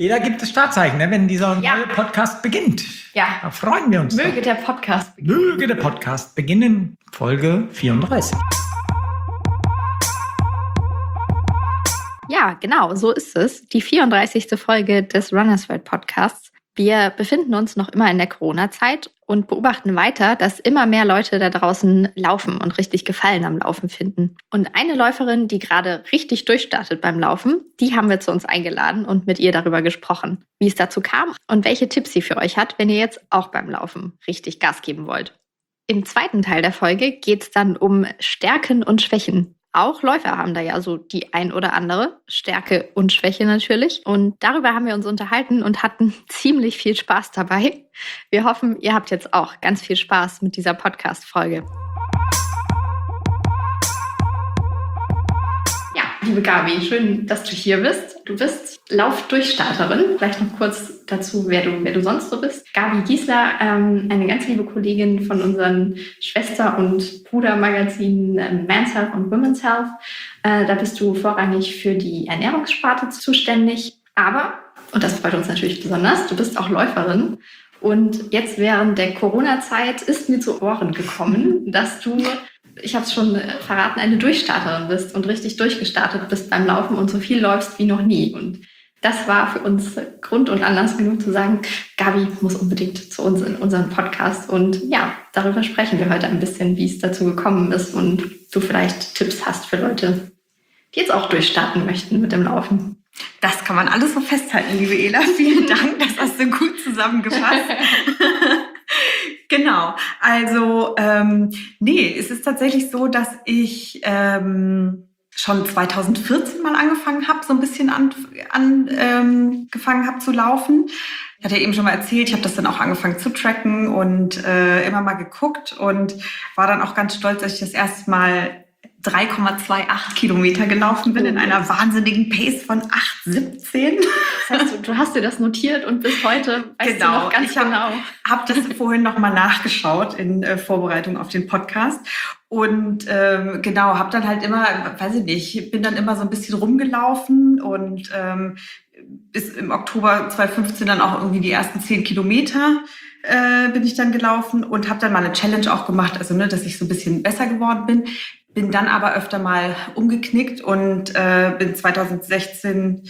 Jeder gibt das Startzeichen, ne, wenn dieser neue Podcast beginnt. Ja. Da freuen wir uns. Möge der Podcast beginnen. Möge der Podcast beginnen. Folge 34. Ja, genau, so ist es. Die 34. Folge des Runners World Podcasts. Wir befinden uns noch immer in der Corona-Zeit und beobachten weiter, dass immer mehr Leute da draußen laufen und richtig Gefallen am Laufen finden. Und eine Läuferin, die gerade richtig durchstartet beim Laufen, die haben wir zu uns eingeladen und mit ihr darüber gesprochen, wie es dazu kam und welche Tipps sie für euch hat, wenn ihr jetzt auch beim Laufen richtig Gas geben wollt. Im zweiten Teil der Folge geht es dann um Stärken und Schwächen. Auch Läufer haben da ja so die ein oder andere Stärke und Schwäche natürlich. Und darüber haben wir uns unterhalten und hatten ziemlich viel Spaß dabei. Wir hoffen, ihr habt jetzt auch ganz viel Spaß mit dieser Podcast-Folge. Ja, liebe Gabi, schön, dass du hier bist. Du bist Laufdurchstarterin. Vielleicht noch kurz dazu, wer du sonst so bist. Gabi Giesler, eine ganz liebe Kollegin von unseren Schwester- und Brudermagazinen Men's Health und Women's Health. Da bist du vorrangig für die Ernährungssparte zuständig. Aber, und das freut uns natürlich besonders, du bist auch Läuferin. Und jetzt während der Corona-Zeit ist mir zu Ohren gekommen, dass du, ich habe es schon verraten, eine Durchstarterin bist und richtig durchgestartet bist beim Laufen und so viel läufst wie noch nie. Und das war für uns Grund und Anlass genug zu sagen, Gabi muss unbedingt zu uns in unseren Podcast. Und ja, darüber sprechen wir heute ein bisschen, wie es dazu gekommen ist und du vielleicht Tipps hast für Leute, die jetzt auch durchstarten möchten mit dem Laufen. Das kann man alles so festhalten, liebe Ela. Vielen Dank, das hast du gut zusammengefasst. Genau, also es ist tatsächlich so, dass ich schon 2014 mal angefangen habe, so ein bisschen angefangen habe zu laufen. Ich hatte ja eben schon mal erzählt, ich habe das dann auch angefangen zu tracken und immer mal geguckt und war dann auch ganz stolz, dass ich das erste Mal 3,28 Kilometer gelaufen bin in einer wahnsinnigen Pace von 8,17. Das heißt, du hast dir das notiert und bis heute weißt du noch ganz genau. Ich habe das vorhin noch mal nachgeschaut in Vorbereitung auf den Podcast und habe dann halt immer, weiß ich nicht, bin dann immer so ein bisschen rumgelaufen und bis im Oktober 2015 dann auch irgendwie die ersten 10 Kilometer bin ich dann gelaufen und habe dann mal eine Challenge auch gemacht, also dass ich so ein bisschen besser geworden bin. Bin dann aber öfter mal umgeknickt und bin 2016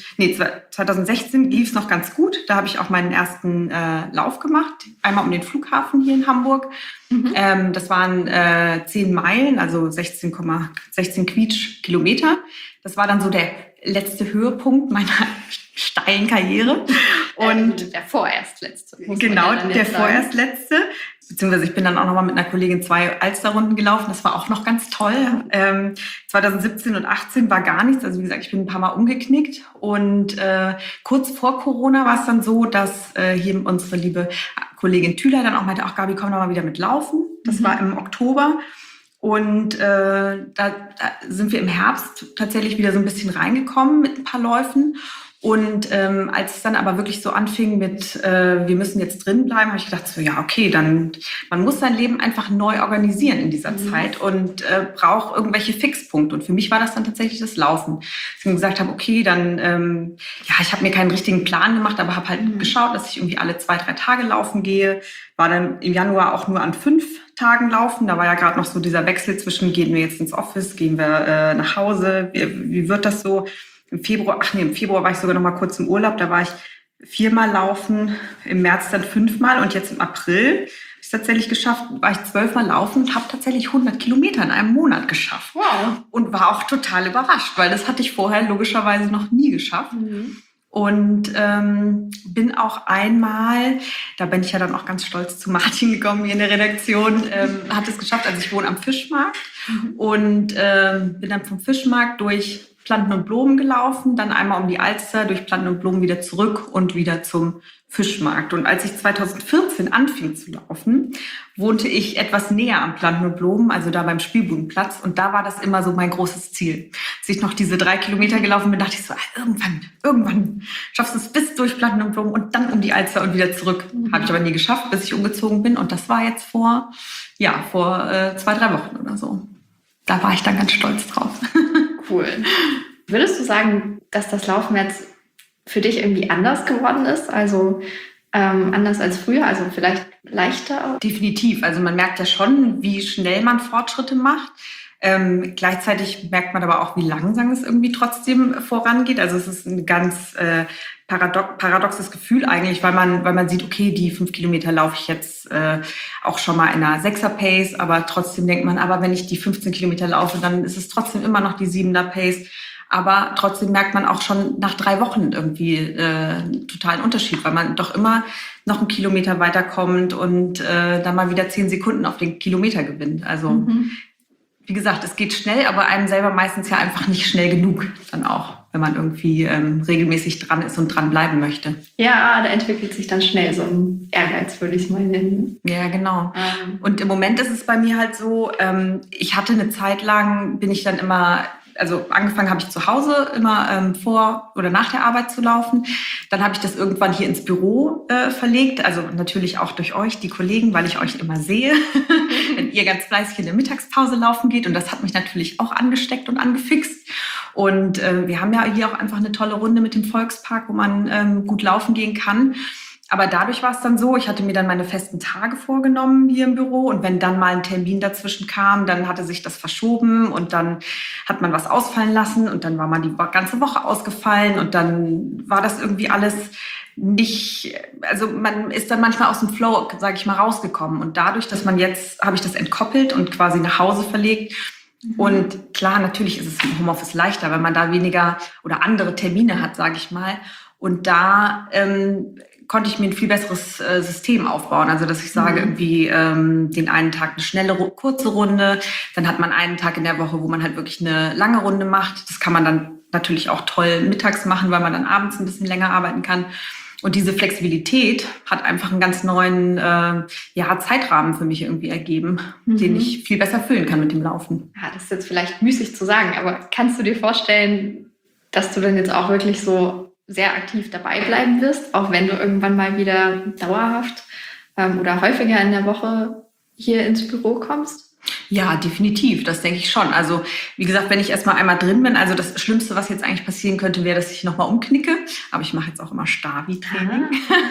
lief es noch ganz gut. Da habe ich auch meinen ersten Lauf gemacht, einmal um den Flughafen hier in Hamburg. Das waren 10 Meilen, also 16 Quietsch-Kilometer. Das war dann so der letzte Höhepunkt meiner steilen Karriere. Und der vorerst letzte. Genau, der vorerst letzte. Beziehungsweise ich bin dann auch nochmal mit einer Kollegin 2 Alsterrunden gelaufen. Das war auch noch ganz toll. 2017 und 18 war gar nichts. Also wie gesagt, ich bin ein paar Mal umgeknickt. Und kurz vor Corona war es dann so, dass hier unsere liebe Kollegin Thüler dann auch meinte, ach Gabi, komm doch mal wieder mit laufen. Das war im Oktober. Und da sind wir im Herbst tatsächlich wieder so ein bisschen reingekommen mit ein paar Läufen. Und als es dann aber wirklich so anfing mit, wir müssen jetzt drin bleiben, habe ich gedacht, so ja, okay, dann man muss sein Leben einfach neu organisieren in dieser Zeit und braucht irgendwelche Fixpunkte. Und für mich war das dann tatsächlich das Laufen. Dass ich mir gesagt habe, okay, dann, ich habe mir keinen richtigen Plan gemacht, aber habe halt geschaut, dass ich irgendwie alle 2-3 Tage laufen gehe. War dann im Januar auch nur an 5 Tagen laufen. Da war ja gerade noch so dieser Wechsel zwischen, gehen wir jetzt ins Office, gehen wir nach Hause, wie wird das so? Im Februar war ich sogar noch mal kurz im Urlaub. Da war ich 4-mal laufen, im März dann 5-mal und jetzt im April habe ich es tatsächlich geschafft, war ich 12-mal laufen und habe tatsächlich 100 Kilometer in einem Monat geschafft. Wow. Und war auch total überrascht, weil das hatte ich vorher logischerweise noch nie geschafft. Und bin auch einmal, da bin ich ja dann auch ganz stolz zu Martin gekommen hier in der Redaktion, hat es geschafft, also ich wohne am Fischmarkt und bin dann vom Fischmarkt durch Planten und Blumen gelaufen, dann einmal um die Alster, durch Planten und Blumen wieder zurück und wieder zum Fischmarkt. Und als ich 2014 anfing zu laufen, wohnte ich etwas näher am Planten und Blumen, also da beim Spielbudenplatz. Und da war das immer so mein großes Ziel. Als ich noch diese 3 Kilometer gelaufen bin, dachte ich so, irgendwann schaffst du es bis durch Planten und Blumen und dann um die Alster und wieder zurück. Habe ich aber nie geschafft, bis ich umgezogen bin. Und das war jetzt vor 2-3 Wochen oder so. Da war ich dann ganz stolz drauf. Cool. Würdest du sagen, dass das Laufen jetzt für dich irgendwie anders geworden ist? Also anders als früher, also vielleicht leichter? Definitiv. Also man merkt ja schon, wie schnell man Fortschritte macht. Gleichzeitig merkt man aber auch, wie langsam es irgendwie trotzdem vorangeht. Also es ist ein ganz paradoxes Gefühl eigentlich, weil man sieht, okay, die 5 Kilometer laufe ich jetzt auch schon mal in einer 6er Pace, aber trotzdem denkt man, aber wenn ich die 15 Kilometer laufe, dann ist es trotzdem immer noch die 7er Pace. Aber trotzdem merkt man auch schon nach 3 Wochen irgendwie totalen Unterschied, weil man doch immer noch einen Kilometer weiterkommt und dann mal wieder 10 Sekunden auf den Kilometer gewinnt. Also wie gesagt, es geht schnell, aber einem selber meistens ja einfach nicht schnell genug dann auch, wenn man irgendwie regelmäßig dran ist und dran bleiben möchte. Ja, da entwickelt sich dann schnell so ein Ehrgeiz, würde ich es mal nennen. Ja, genau. Und im Moment ist es bei mir halt so, ich hatte eine Zeit lang, bin ich dann immer... Also angefangen habe ich zu Hause immer vor oder nach der Arbeit zu laufen. Dann habe ich das irgendwann hier ins Büro verlegt. Also natürlich auch durch euch, die Kollegen, weil ich euch immer sehe, wenn ihr ganz fleißig in der Mittagspause laufen geht. Und das hat mich natürlich auch angesteckt und angefixt. Und wir haben ja hier auch einfach eine tolle Runde mit dem Volkspark, wo man gut laufen gehen kann. Aber dadurch war es dann so, ich hatte mir dann meine festen Tage vorgenommen hier im Büro und wenn dann mal ein Termin dazwischen kam, dann hatte sich das verschoben und dann hat man was ausfallen lassen und dann war man die ganze Woche ausgefallen und dann war das irgendwie alles nicht, also man ist dann manchmal aus dem Flow, sage ich mal, rausgekommen und dadurch, dass man jetzt, habe ich das entkoppelt und quasi nach Hause verlegt. Und klar, natürlich ist es im Homeoffice leichter, weil man da weniger oder andere Termine hat, sage ich mal. Und da konnte ich mir ein viel besseres System aufbauen. Also dass ich sage, irgendwie den einen Tag eine schnelle, kurze Runde, dann hat man einen Tag in der Woche, wo man halt wirklich eine lange Runde macht. Das kann man dann natürlich auch toll mittags machen, weil man dann abends ein bisschen länger arbeiten kann. Und diese Flexibilität hat einfach einen ganz neuen Zeitrahmen für mich irgendwie ergeben, den ich viel besser füllen kann mit dem Laufen. Ja, das ist jetzt vielleicht müßig zu sagen, aber kannst du dir vorstellen, dass du dann jetzt auch wirklich so sehr aktiv dabei bleiben wirst, auch wenn du irgendwann mal wieder dauerhaft oder häufiger in der Woche hier ins Büro kommst? Ja, definitiv. Das denke ich schon. Also wie gesagt, wenn ich erstmal einmal drin bin, also das Schlimmste, was jetzt eigentlich passieren könnte, wäre, dass ich nochmal umknicke. Aber ich mache jetzt auch immer Stabi-Training.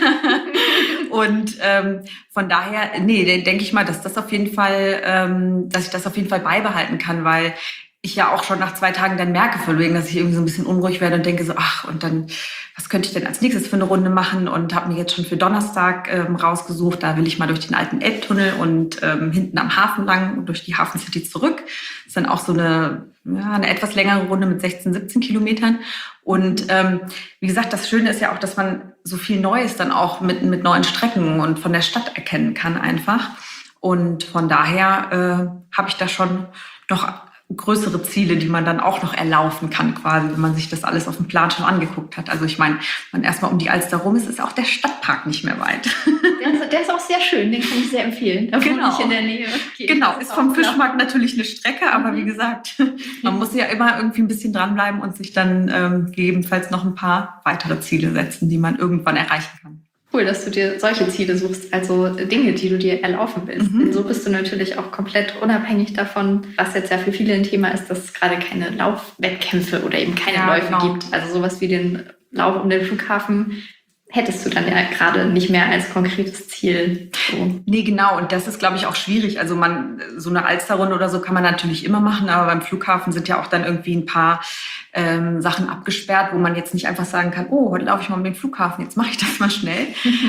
Und von daher, denke ich mal, dass das auf jeden Fall, dass ich das auf jeden Fall beibehalten kann, weil ich ja auch schon nach 2 Tagen dann merke von wegen, dass ich irgendwie so ein bisschen unruhig werde und denke so, ach, und dann, was könnte ich denn als nächstes für eine Runde machen? Und habe mir jetzt schon für Donnerstag rausgesucht, da will ich mal durch den alten Elbtunnel und hinten am Hafen lang und durch die Hafen City zurück. Das ist dann auch so eine etwas längere Runde mit 16, 17 Kilometern. Und wie gesagt, das Schöne ist ja auch, dass man so viel Neues dann auch mit neuen Strecken und von der Stadt erkennen kann einfach. Und von daher habe ich da schon noch größere Ziele, die man dann auch noch erlaufen kann quasi, wenn man sich das alles auf dem Plan schon angeguckt hat. Also ich meine, wenn man erstmal um die Alster rum ist, ist auch der Stadtpark nicht mehr weit. Der ist auch sehr schön, den kann ich sehr empfehlen. Da wohne ich in der Nähe. Okay, genau, ist vom Fischmarkt natürlich eine Strecke, aber wie gesagt, man muss ja immer irgendwie ein bisschen dranbleiben und sich dann gegebenenfalls noch ein paar weitere Ziele setzen, die man irgendwann erreichen kann. Cool, dass du dir solche Ziele suchst, also Dinge, die du dir erlaufen willst. Denn so bist du natürlich auch komplett unabhängig davon, was jetzt ja für viele ein Thema ist, dass es gerade keine Laufwettkämpfe oder eben keine Läufe gibt. Also sowas wie den Lauf um den Flughafen hättest du dann ja gerade nicht mehr als konkretes Ziel. So. Nee, genau. Und das ist, glaube ich, auch schwierig. Also so eine Alsterrunde oder so kann man natürlich immer machen, aber beim Flughafen sind ja auch dann irgendwie ein paar Sachen abgesperrt, wo man jetzt nicht einfach sagen kann, oh, heute laufe ich mal um den Flughafen, jetzt mache ich das mal schnell.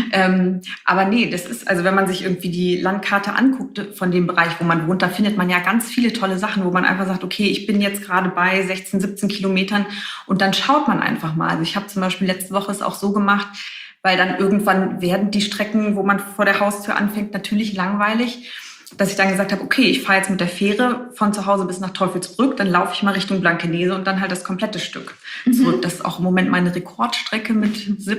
Aber nee, das ist, also wenn man sich irgendwie die Landkarte anguckt von dem Bereich, wo man wohnt, da findet man ja ganz viele tolle Sachen, wo man einfach sagt, okay, ich bin jetzt gerade bei 16, 17 Kilometern und dann schaut man einfach mal. Also ich habe zum Beispiel letzte Woche es auch so gemacht, weil dann irgendwann werden die Strecken, wo man vor der Haustür anfängt, natürlich langweilig, dass ich dann gesagt habe, okay, ich fahre jetzt mit der Fähre von zu Hause bis nach Teufelsbrück, dann laufe ich mal Richtung Blankenese und dann halt das komplette Stück. So, das ist auch im Moment meine Rekordstrecke mit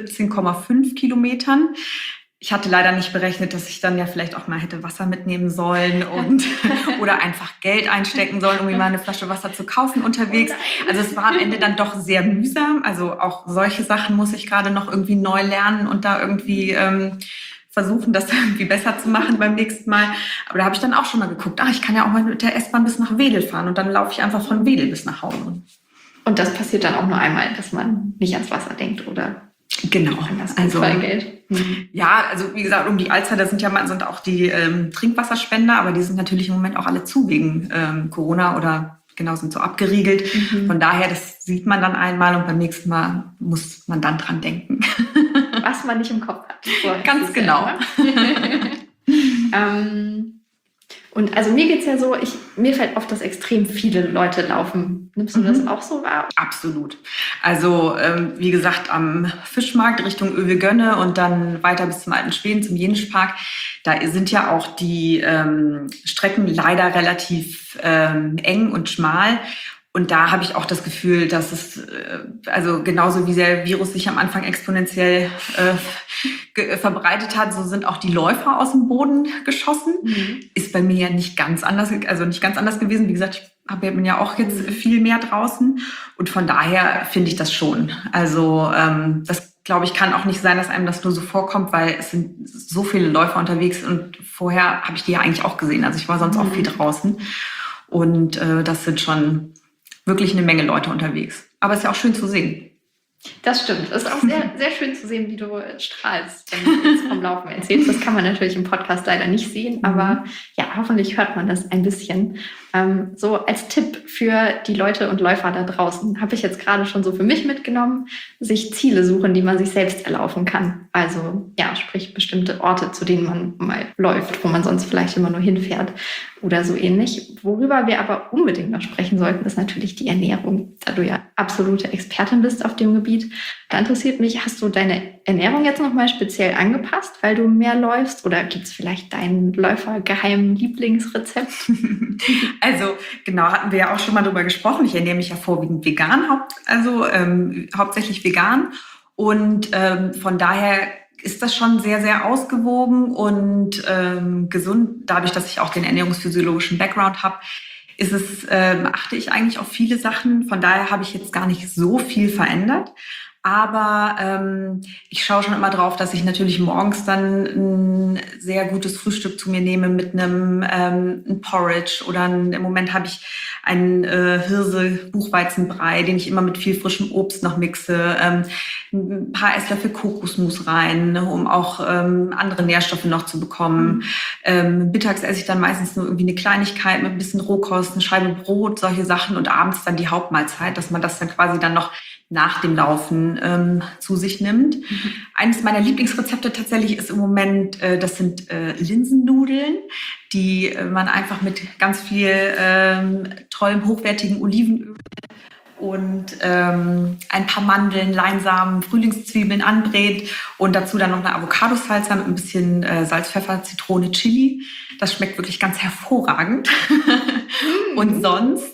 17,5 Kilometern. Ich hatte leider nicht berechnet, dass ich dann ja vielleicht auch mal hätte Wasser mitnehmen sollen und oder einfach Geld einstecken sollen, um mir mal eine Flasche Wasser zu kaufen unterwegs. Also es war am Ende dann doch sehr mühsam. Also auch solche Sachen muss ich gerade noch irgendwie neu lernen und da irgendwie versuchen, das irgendwie besser zu machen beim nächsten Mal. Aber da habe ich dann auch schon mal geguckt, ich kann ja auch mal mit der S-Bahn bis nach Wedel fahren und dann laufe ich einfach von Wedel bis nach Hause. Und das passiert dann auch nur einmal, dass man nicht ans Wasser denkt oder Genau. an das Also, Unfallgeld. ja, also wie gesagt, um die Alster, da sind auch die Trinkwasserspender, aber die sind natürlich im Moment auch alle zu wegen Corona oder genau, sind so abgeriegelt. Von daher, das sieht man dann einmal und beim nächsten Mal muss man dann dran denken. Was man nicht im Kopf hat. Ganz genau. Und also mir geht's ja so, mir fällt auf, dass extrem viele Leute laufen. Nimmst du das auch so wahr? Absolut. Also wie gesagt, am Fischmarkt Richtung Öwe-Gönne und dann weiter bis zum Alten Schweden, zum Jenischpark, da sind ja auch die Strecken leider relativ eng und schmal. Und da habe ich auch das Gefühl, dass es, also genauso wie der Virus sich am Anfang exponentiell verbreitet hat, so sind auch die Läufer aus dem Boden geschossen. Ist bei mir ja nicht ganz anders gewesen. Wie gesagt, bin ja auch jetzt viel mehr draußen. Und von daher finde ich das schon. Also das, glaube ich, kann auch nicht sein, dass einem das nur so vorkommt, weil es sind so viele Läufer unterwegs. Und vorher habe ich die ja eigentlich auch gesehen. Also ich war sonst auch viel draußen. Und das sind schon wirklich eine Menge Leute unterwegs. Aber es ist ja auch schön zu sehen. Das stimmt. Es ist auch sehr, sehr schön zu sehen, wie du strahlst, wenn du jetzt vom Laufen erzählst. Das kann man natürlich im Podcast leider nicht sehen, aber ja, hoffentlich hört man das ein bisschen. So als Tipp für die Leute und Läufer da draußen habe ich jetzt gerade schon so für mich mitgenommen, sich Ziele suchen, die man sich selbst erlaufen kann. Also ja, sprich bestimmte Orte, zu denen man mal läuft, wo man sonst vielleicht immer nur hinfährt oder so ähnlich. Worüber wir aber unbedingt noch sprechen sollten, ist natürlich die Ernährung. Da du ja absolute Expertin bist auf dem Gebiet, da interessiert mich, hast du deine Ernährung jetzt nochmal speziell angepasst, weil du mehr läufst? Oder gibt es vielleicht dein Läufer-geheimen Lieblingsrezept? Also genau, hatten wir ja auch schon mal drüber gesprochen. Ich ernähre mich ja vorwiegend vegan, hauptsächlich vegan. Und von daher ist das schon sehr, sehr ausgewogen und gesund. Dadurch, dass ich auch den ernährungsphysiologischen Background habe, achte ich eigentlich auf viele Sachen. Von daher habe ich jetzt gar nicht so viel verändert. Aber ich schaue schon immer drauf, dass ich natürlich morgens dann ein sehr gutes Frühstück zu mir nehme mit einem ein Porridge oder im Moment habe ich einen Hirse-Buchweizenbrei, den ich immer mit viel frischem Obst noch mixe, ein paar Esslöffel Kokosmus rein, um auch andere Nährstoffe noch zu bekommen. Mittags esse ich dann meistens nur irgendwie eine Kleinigkeit mit ein bisschen Rohkost, eine Scheibe Brot, solche Sachen und abends dann die Hauptmahlzeit, dass man das dann quasi dann noch nach dem Laufen zu sich nimmt. Eines meiner Lieblingsrezepte tatsächlich ist im Moment, das sind Linsennudeln, die man einfach mit ganz viel tollem, hochwertigen Olivenöl und ein paar Mandeln, Leinsamen, Frühlingszwiebeln anbrät und dazu dann noch eine Avocado-Salsa mit ein bisschen Salz, Pfeffer, Zitrone, Chili. Das schmeckt wirklich ganz hervorragend. Und sonst,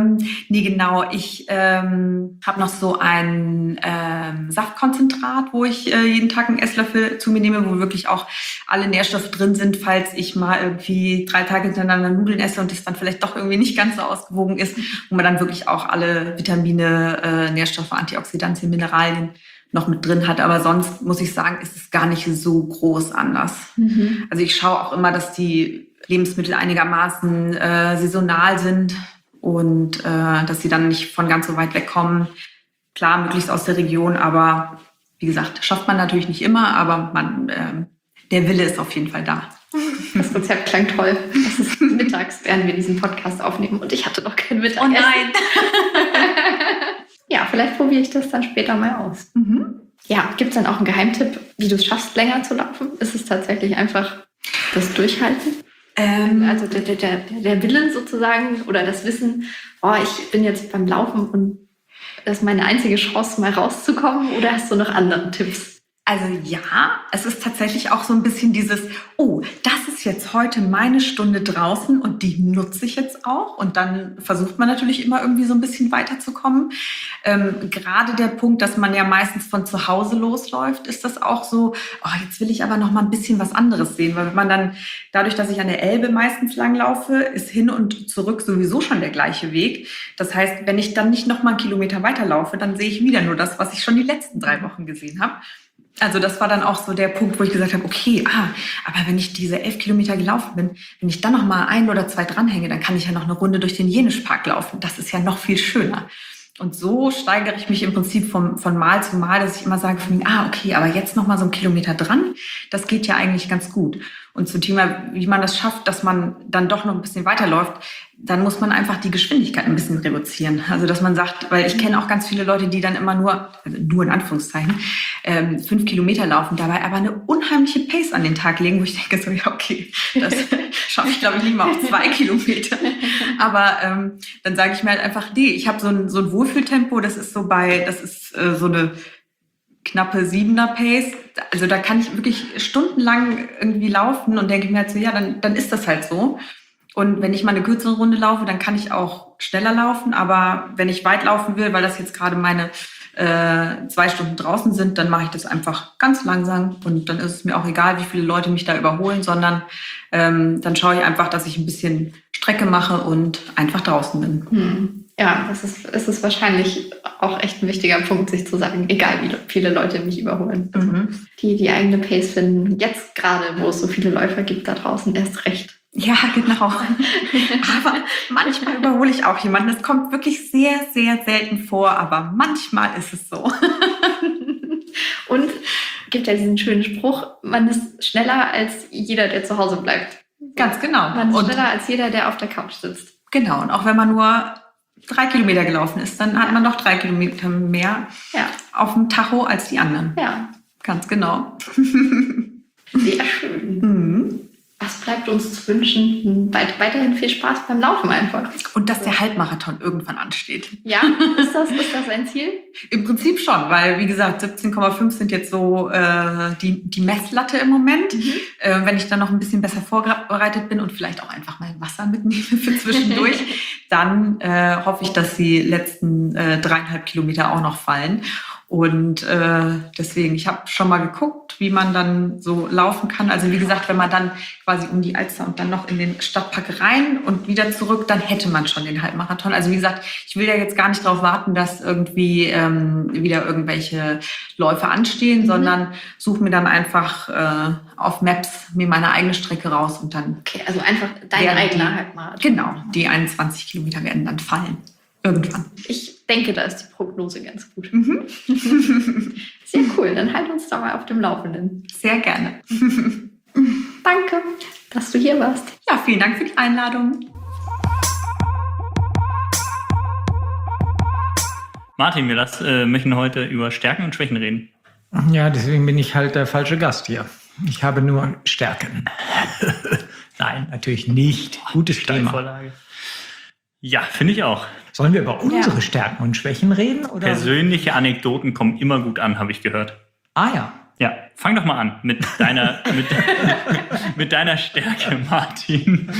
ich habe noch so ein Saftkonzentrat, wo ich jeden Tag einen Esslöffel zu mir nehme, wo wirklich auch alle Nährstoffe drin sind, falls ich mal irgendwie 3 Tage hintereinander Nudeln esse und das dann vielleicht doch irgendwie nicht ganz so ausgewogen ist, wo man dann wirklich auch alle Vitamine, Nährstoffe, Antioxidantien, Mineralien noch mit drin hat. Aber sonst muss ich sagen, ist es gar nicht so groß anders. Also ich schaue auch immer, dass die Lebensmittel einigermaßen saisonal sind und dass sie dann nicht von ganz so weit wegkommen. Klar, möglichst aus der Region, aber wie gesagt, schafft man natürlich nicht immer, aber der Wille ist auf jeden Fall da. Das Rezept klang toll. Das ist mittags, während wir diesen Podcast aufnehmen und ich hatte noch kein Mittagessen. Oh nein! Ja, vielleicht probiere ich das dann später mal aus. Ja, gibt es dann auch einen Geheimtipp, wie du es schaffst, länger zu laufen? Ist es tatsächlich einfach das Durchhalten? Also der Wille sozusagen oder das Wissen, ich bin jetzt beim Laufen und das ist meine einzige Chance, mal rauszukommen, oder hast du noch andere Tipps? Also ja, es ist tatsächlich auch so ein bisschen dieses, das ist jetzt heute meine Stunde draußen und die nutze ich jetzt auch. Und dann versucht man natürlich immer irgendwie so ein bisschen weiterzukommen. Gerade der Punkt, dass man ja meistens von zu Hause losläuft, ist das auch so, jetzt will ich aber noch mal ein bisschen was anderes sehen. Weil wenn man dann, dadurch, dass ich an der Elbe meistens langlaufe, ist hin und zurück sowieso schon der gleiche Weg. Das heißt, wenn ich dann nicht noch mal einen Kilometer weiterlaufe, dann sehe ich wieder nur das, was ich schon die letzten 3 Wochen gesehen habe. Also das war dann auch so der Punkt, wo ich gesagt habe, okay, aber wenn ich diese 11 Kilometer gelaufen bin, wenn ich dann noch mal 1 oder 2 dranhänge, dann kann ich ja noch eine Runde durch den Jenischpark laufen. Das ist ja noch viel schöner. Und so steigere ich mich im Prinzip von Mal zu Mal, dass ich immer sage, okay, aber jetzt noch mal so 1 Kilometer dran, das geht ja eigentlich ganz gut. Und zum Thema, wie man das schafft, dass man dann doch noch ein bisschen weiterläuft, dann muss man einfach die Geschwindigkeit ein bisschen reduzieren. Also dass man sagt, weil ich kenne auch ganz viele Leute, die dann immer nur in Anführungszeichen, 5 Kilometer laufen, dabei aber eine unheimliche Pace an den Tag legen, wo ich denke so, ja okay, das schaffe ich glaube ich nicht mal auf 2 Kilometer. Aber dann sage ich mir halt einfach, nee, ich habe so ein Wohlfühltempo, das ist so eine knappe 7er Pace. Also da kann ich wirklich stundenlang irgendwie laufen und denke mir halt so, ja, dann ist das halt so. Und wenn ich mal eine kürzere Runde laufe, dann kann ich auch schneller laufen. Aber wenn ich weit laufen will, weil das jetzt gerade meine 2 Stunden draußen sind, dann mache ich das einfach ganz langsam. Und dann ist es mir auch egal, wie viele Leute mich da überholen, sondern dann schaue ich einfach, dass ich ein bisschen Strecke mache und einfach draußen bin. Ja, es ist wahrscheinlich auch echt ein wichtiger Punkt, sich zu sagen, egal wie viele Leute mich überholen. Also die eigene Pace finden, jetzt gerade, wo es so viele Läufer gibt da draußen, erst recht. Ja, genau. Aber manchmal überhole ich auch jemanden. Es kommt wirklich sehr, sehr selten vor, aber manchmal ist es so. Und gibt ja diesen schönen Spruch, man ist schneller als jeder, der zu Hause bleibt. Ganz genau. Man ist schneller als jeder, der auf der Couch sitzt. Genau. Und auch wenn man nur 3 Kilometer gelaufen ist, dann hat man doch 3 Kilometer mehr auf dem Tacho als die anderen. Ja. Ganz genau. Sehr schön. Was bleibt uns zu wünschen? Weiterhin viel Spaß beim Laufen einfach. Und dass der Halbmarathon irgendwann ansteht. Ja, ist das ein Ziel? Im Prinzip schon, weil wie gesagt 17,5 sind jetzt so die Messlatte im Moment. Wenn ich dann noch ein bisschen besser vorbereitet bin und vielleicht auch einfach mal Wasser mitnehme für zwischendurch, dann hoffe ich, dass die letzten 3,5 Kilometer auch noch fallen. Und deswegen, ich habe schon mal geguckt, wie man dann so laufen kann. Also wie gesagt, wenn man dann quasi um die Alster und dann noch in den Stadtpark rein und wieder zurück, dann hätte man schon den Halbmarathon. Also wie gesagt, ich will ja jetzt gar nicht darauf warten, dass irgendwie wieder irgendwelche Läufe anstehen, sondern suche mir dann einfach auf Maps mir meine eigene Strecke raus und dann... Okay, also einfach dein eigener Halbmarathon. Genau, die 21 Kilometer werden dann fallen. Irgendwann. Ich denke, da ist die Prognose ganz gut. Sehr cool, dann halt uns da mal auf dem Laufenden. Sehr gerne. Danke, dass du hier warst. Ja, vielen Dank für die Einladung. Martin, wir möchten heute über Stärken und Schwächen reden. Ja, deswegen bin ich halt der falsche Gast hier. Ich habe nur Stärken. Nein, natürlich nicht. Gutes Thema. Vorlage. Ja, finde ich auch. Sollen wir über unsere Stärken und Schwächen reden? Oder? Persönliche Anekdoten kommen immer gut an, habe ich gehört. Ah ja. Ja, fang doch mal an mit deiner, mit deiner Stärke, Martin.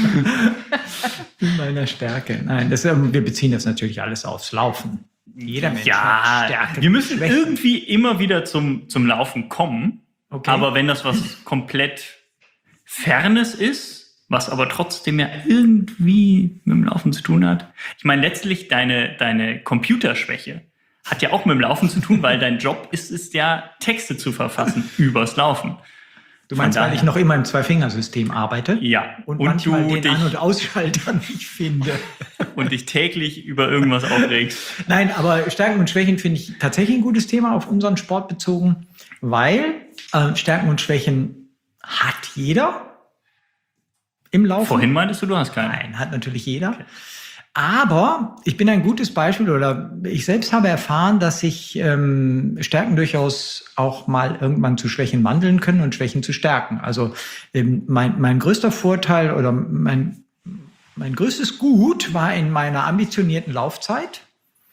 Mit meiner Stärke. Nein, wir beziehen das natürlich alles aufs Laufen. Jeder Mensch hat Stärken. Wir müssen Schwächen. irgendwie immer wieder zum Laufen kommen. Okay. Aber wenn das was komplett Fernes ist, was aber trotzdem ja irgendwie mit dem Laufen zu tun hat. Ich meine, letztlich deine Computerschwäche hat ja auch mit dem Laufen zu tun, weil dein Job ist ja, Texte zu verfassen übers Laufen. Du meinst, weil ich noch immer im Zwei-Finger-System arbeite? Ja. Und manchmal den An- und Ausschalter nicht finde. Und dich täglich über irgendwas aufregst. Nein, aber Stärken und Schwächen finde ich tatsächlich ein gutes Thema auf unseren Sport bezogen, weil Stärken und Schwächen hat jeder. Im Laufen. Vorhin meintest du hast keine. Nein, hat natürlich jeder. Okay. Aber ich bin ein gutes Beispiel oder ich selbst habe erfahren, dass sich Stärken durchaus auch mal irgendwann zu Schwächen wandeln können und Schwächen zu Stärken. Also mein größter Vorteil oder mein größtes Gut war in meiner ambitionierten Laufzeit.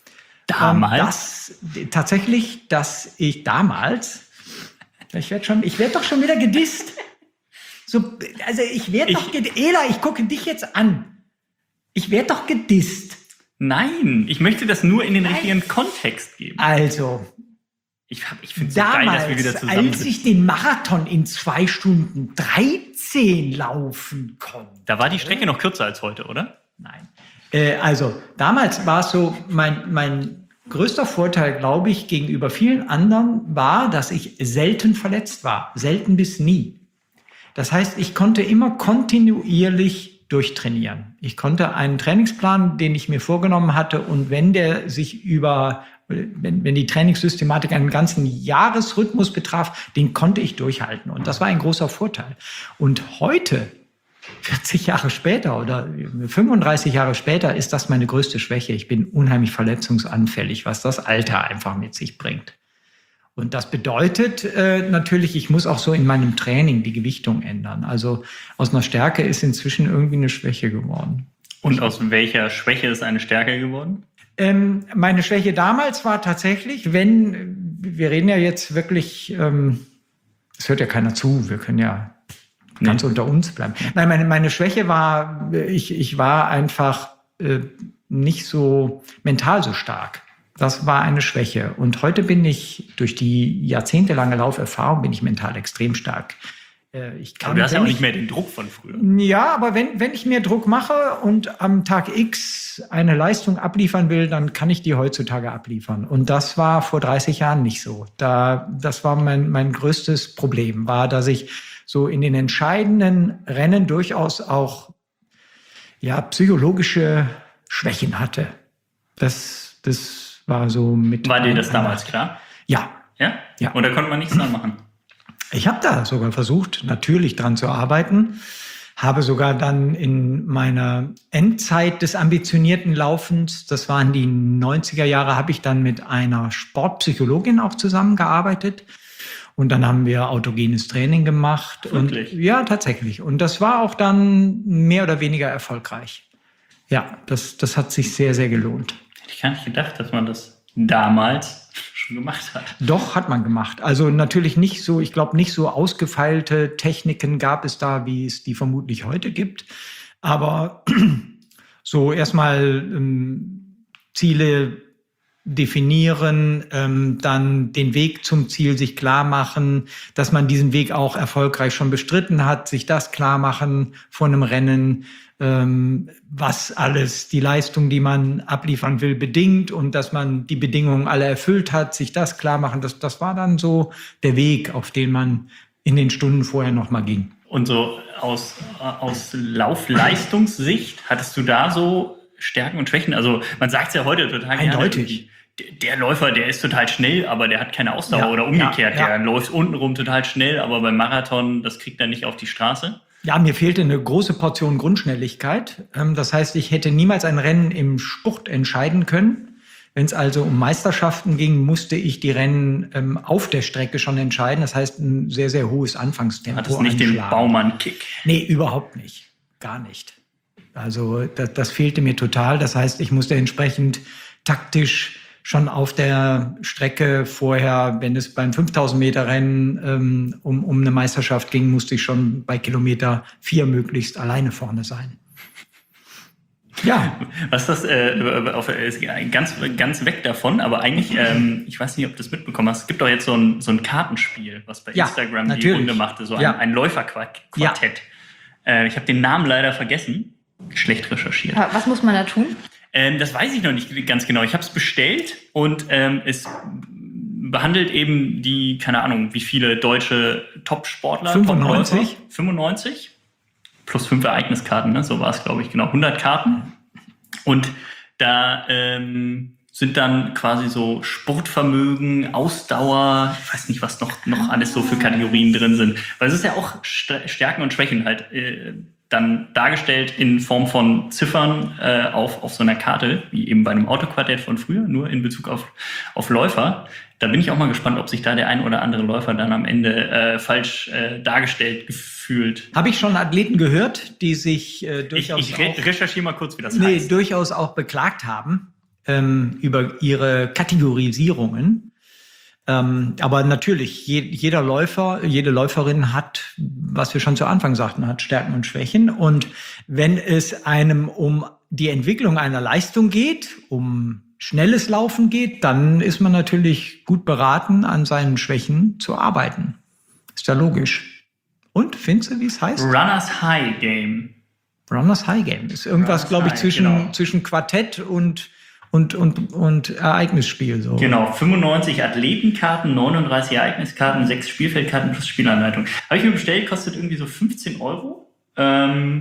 Damals? Dass ich damals, ich werde doch schon wieder gedisst. So, also Ela, ich gucke dich jetzt an. Ich werde doch gedisst. Nein, ich möchte das nur in den richtigen Kontext geben. Also, ich finde es so geil, dass wir wieder zusammen sind. Als ich den Marathon in 2 Stunden 13 laufen konnte. Da war die Strecke noch kürzer als heute, oder? Nein. Also, damals war es so, mein größter Vorteil, glaube ich, gegenüber vielen anderen war, dass ich selten verletzt war. Selten bis nie. Das heißt, ich konnte immer kontinuierlich durchtrainieren. Ich konnte einen Trainingsplan, den ich mir vorgenommen hatte, und wenn die Trainingssystematik einen ganzen Jahresrhythmus betraf, den konnte ich durchhalten. Und das war ein großer Vorteil. Und heute, 40 Jahre später oder 35 Jahre später, ist das meine größte Schwäche. Ich bin unheimlich verletzungsanfällig, was das Alter einfach mit sich bringt. Und das bedeutet natürlich, ich muss auch so in meinem Training die Gewichtung ändern. Also aus einer Stärke ist inzwischen irgendwie eine Schwäche geworden. Und aus welcher Schwäche ist eine Stärke geworden? Meine Schwäche damals war tatsächlich, wir reden ja jetzt wirklich, es hört ja keiner zu, wir können ja ganz unter uns bleiben. Nein, meine Schwäche war, ich war einfach nicht so mental so stark. Das war eine Schwäche. Und heute bin ich, durch die jahrzehntelange Lauferfahrung, bin ich mental extrem stark. Aber du hast ja auch nicht mehr den Druck von früher. Ja, aber wenn ich mir Druck mache und am Tag X eine Leistung abliefern will, dann kann ich die heutzutage abliefern. Und das war vor 30 Jahren nicht so. Das war mein größtes Problem, war, dass ich so in den entscheidenden Rennen durchaus auch psychologische Schwächen hatte. Das war so mit. War dir das damals klar? Ja. Ja? Ja. Und da konnte man nichts dran machen? Ich habe da sogar versucht, natürlich dran zu arbeiten. Habe sogar dann in meiner Endzeit des ambitionierten Laufens, das waren die 90er Jahre, habe ich dann mit einer Sportpsychologin auch zusammengearbeitet. Und dann haben wir autogenes Training gemacht. Wirklich? Und, ja, tatsächlich. Und das war auch dann mehr oder weniger erfolgreich. Ja, das hat sich sehr, sehr gelohnt. Hätte ich gar nicht gedacht, dass man das damals schon gemacht hat. Doch, hat man gemacht. Also natürlich nicht so, ich glaube, nicht so ausgefeilte Techniken gab es da, wie es die vermutlich heute gibt. Aber so erstmal Ziele definieren, dann den Weg zum Ziel sich klar machen, dass man diesen Weg auch erfolgreich schon bestritten hat, sich das klar machen vor einem Rennen, was alles die Leistung, die man abliefern will, bedingt, und dass man die Bedingungen alle erfüllt hat, sich das klar machen. Das war dann so der Weg, auf den man in den Stunden vorher noch mal ging. Und so aus Laufleistungssicht, hattest du da so Stärken und Schwächen? Also man sagt es ja heute total eindeutig. Der Läufer, der ist total schnell, aber der hat keine Ausdauer, oder umgekehrt. Ja. Der läuft untenrum total schnell, aber beim Marathon, das kriegt er nicht auf die Straße. Ja, mir fehlte eine große Portion Grundschnelligkeit. Das heißt, ich hätte niemals ein Rennen im Spurt entscheiden können. Wenn es also um Meisterschaften ging, musste ich die Rennen auf der Strecke schon entscheiden. Das heißt, ein sehr, sehr hohes Anfangstempo. Hat es nicht den Baumann-Kick? Nee, überhaupt nicht. Gar nicht. Also das fehlte mir total. Das heißt, ich musste entsprechend taktisch schon auf der Strecke vorher, wenn es beim 5000 Meter Rennen um eine Meisterschaft ging, musste ich schon bei Kilometer 4 möglichst alleine vorne sein. Ja. Was das, ganz weg davon, aber eigentlich, ich weiß nicht, ob du das mitbekommen hast, es gibt doch jetzt so ein Kartenspiel, was bei Instagram die Runde machte, so ein Läuferquartett. Ich habe den Namen leider vergessen. Schlecht recherchiert. Was muss man da tun? Das weiß ich noch nicht ganz genau. Ich habe es bestellt und es behandelt eben die, keine Ahnung, wie viele deutsche Top-Sportler. 95. 95. Plus 5 Ereigniskarten, ne? So war es, glaube ich, genau. 100 Karten. Und da sind dann quasi so Sportvermögen, Ausdauer, ich weiß nicht, was noch alles so für Kategorien drin sind. Weil es ist ja auch Stärken und Schwächen halt dann dargestellt in Form von Ziffern auf so einer Karte, wie eben bei einem Autoquartett von früher, nur in Bezug auf Läufer. Da bin ich auch mal gespannt, ob sich da der ein oder andere Läufer dann am Ende falsch dargestellt gefühlt. Habe ich schon Athleten gehört, die sich durchaus ich recherchiere mal kurz, wie das heißt. Durchaus auch beklagt haben über ihre Kategorisierungen. Aber natürlich, jeder Läufer, jede Läuferin hat, was wir schon zu Anfang sagten, hat Stärken und Schwächen. Und wenn es einem um die Entwicklung einer Leistung geht, um schnelles Laufen geht, dann ist man natürlich gut beraten, an seinen Schwächen zu arbeiten. Ist ja logisch. Und, findest du, wie es heißt? Runners High Game. Runners High Game. Ist irgendwas, glaube ich, zwischen Quartett und Ereignisspiel. So. Genau, 95 Athletenkarten, 39 Ereigniskarten, 6 Spielfeldkarten plus Spielanleitung. Habe ich mir bestellt, kostet irgendwie so 15 €.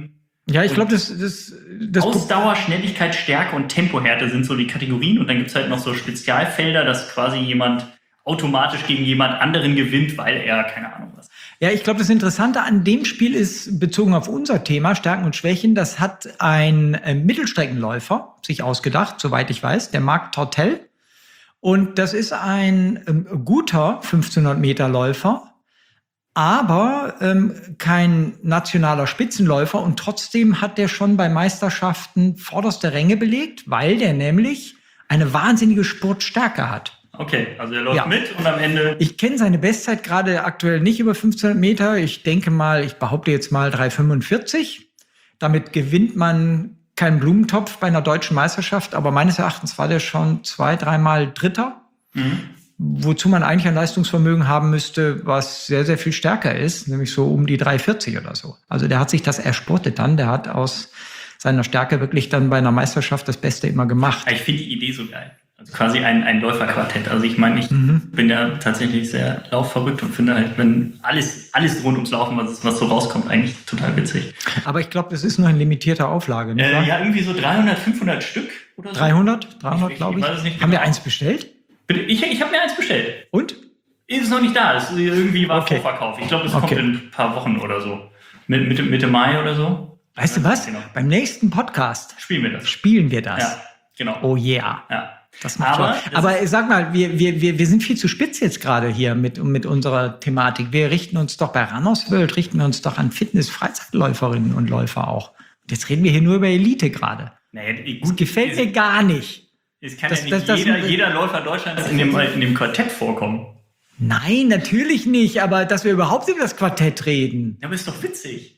Ja, ich glaube, das Ausdauer, Schnelligkeit, Stärke und Tempohärte sind so die Kategorien. Und dann gibt es halt noch so Spezialfelder, dass quasi jemand automatisch gegen jemand anderen gewinnt, weil er, keine Ahnung was. Ja, ich glaube, das Interessante an dem Spiel ist, bezogen auf unser Thema, Stärken und Schwächen, das hat ein Mittelstreckenläufer sich ausgedacht, soweit ich weiß, der Marc Tortel. Und das ist ein guter 1500-Meter-Läufer, aber kein nationaler Spitzenläufer. Und trotzdem hat der schon bei Meisterschaften vorderste Ränge belegt, weil der nämlich eine wahnsinnige Spurtstärke hat. Okay, also er läuft mit und am Ende... Ich kenne seine Bestzeit gerade aktuell nicht über 1500 Meter. Ich denke mal, ich behaupte jetzt mal 3,45. Damit gewinnt man keinen Blumentopf bei einer deutschen Meisterschaft. Aber meines Erachtens war der schon 2-3 Mal Dritter. Wozu man eigentlich ein Leistungsvermögen haben müsste, was sehr, sehr viel stärker ist. Nämlich so um die 3,40 oder so. Also der hat sich das ersportet dann. Der hat aus seiner Stärke wirklich dann bei einer Meisterschaft das Beste immer gemacht. Ich finde die Idee so geil. Also quasi ein Läuferquartett. Also ich meine, ich bin ja tatsächlich sehr laufverrückt und finde halt, wenn alles rund ums Laufen, was so rauskommt, eigentlich total witzig. Aber ich glaube, das ist nur in limitierter Auflage. Nicht wahr? Ja, irgendwie so 300, 500 Stück oder so. 300 glaube ich. weiß es nicht Haben wir genau. eins bestellt? Bitte, ich habe mir eins bestellt. Und? Ist noch nicht da. Es irgendwie war Okay. Vorverkauf. Ich glaube, es kommt in ein paar Wochen oder so. Mitte Mai oder so. Weißt du was? Genau. Beim nächsten Podcast Spielen wir das. spielen wir das. Ja, genau. Oh yeah. Ja. Das macht Aber Spaß. Aber sag mal, wir sind viel zu spitz jetzt gerade hier mit unserer Thematik. Wir richten uns doch bei Runners World, richten wir uns doch an Fitness-Freizeitläuferinnen und Läufer auch. Und jetzt reden wir hier nur über Elite gerade. Naja, Das gefällt mir gar nicht. Es kann Das- ja nicht das- jeder Läufer Deutschlands in dem Quartett vorkommen. Nein, natürlich nicht. Aber dass wir überhaupt über das Quartett reden. Ja, aber ist doch witzig.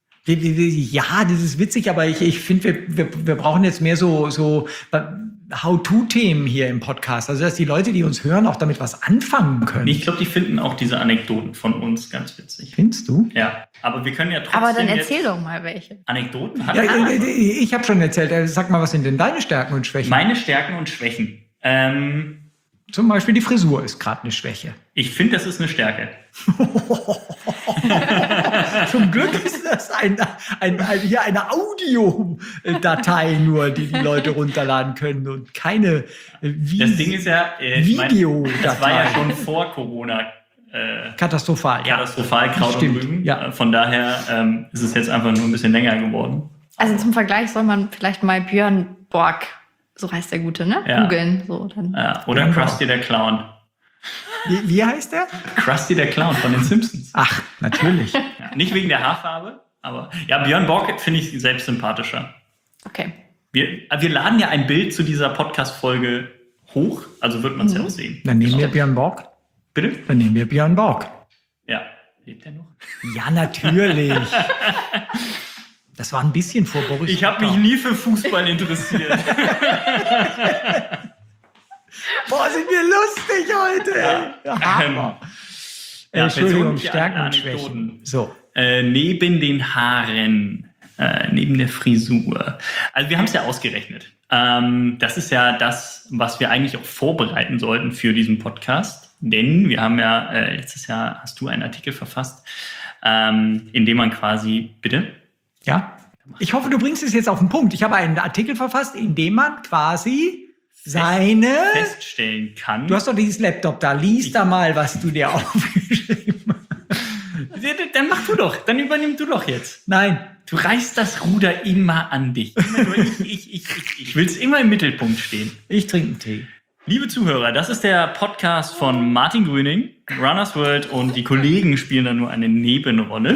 Ja, das ist witzig, aber ich finde, wir brauchen jetzt mehr so How-to-Themen hier im Podcast. Also, dass die Leute, die uns hören, auch damit was anfangen können. Ich glaube, die finden auch diese Anekdoten von uns ganz witzig. Findest du? Ja, aber wir können ja trotzdem Aber dann jetzt erzähl doch mal welche. Anekdoten Ja, ich habe schon erzählt. Sag mal, was sind denn deine Stärken und Schwächen? Meine Stärken und Schwächen. Zum Beispiel die Frisur ist gerade eine Schwäche. Ich finde, das ist eine Stärke. Zum Glück ist das hier eine Audiodatei nur, die Leute runterladen können und keine Das Ding ist ja, Videodatei. das war ja schon vor Corona Katastrophal. Ja. katastrophal, Kraut und Stimmt, Rüben. ja. Von daher ist es jetzt einfach nur ein bisschen länger geworden. Also zum Vergleich soll man vielleicht mal Björn Borg, so heißt der Gute, ne? Ja. Googeln. So, dann. Ja, oder Genau. Krusty der Clown. Wie heißt der? Krusty der Clown von den Simpsons. Ach, natürlich. Ja, nicht wegen der Haarfarbe, aber ja, Björn Borg finde ich selbst sympathischer. Okay. Wir laden ja ein Bild zu dieser Podcast-Folge hoch, also wird man es ja auch sehen. Dann nehmen wir Björn Borg. Bitte? Dann nehmen wir Björn Borg. Ja. Lebt er noch? Ja, natürlich. Das war ein bisschen vor Boris. Ich habe mich nie für Fußball interessiert. Boah, sind wir lustig heute. Ja. Hammer. Entschuldigung, Personen- Stärken und Anekdoten. Schwächen. So. Neben den Haaren, neben der Frisur. Also wir haben es ja ausgerechnet. Das ist ja das, was wir eigentlich auch vorbereiten sollten für diesen Podcast. Denn wir haben ja, letztes Jahr hast du einen Artikel verfasst, in dem man quasi, bitte? Ja. Ich hoffe, du bringst es jetzt auf den Punkt. Ich habe einen Artikel verfasst, in dem man quasi seine... Feststellen kann. Du hast doch dieses Laptop da. Lies da mal, was du dir aufgeschrieben hast. Dann mach du doch, dann übernimm du doch jetzt. Nein. Du reißt das Ruder immer an dich. Immer nur ich will es immer im Mittelpunkt stehen. Ich trinke einen Tee. Liebe Zuhörer, das ist der Podcast von Martin Grüning, Runners World, und die Kollegen spielen da nur eine Nebenrolle.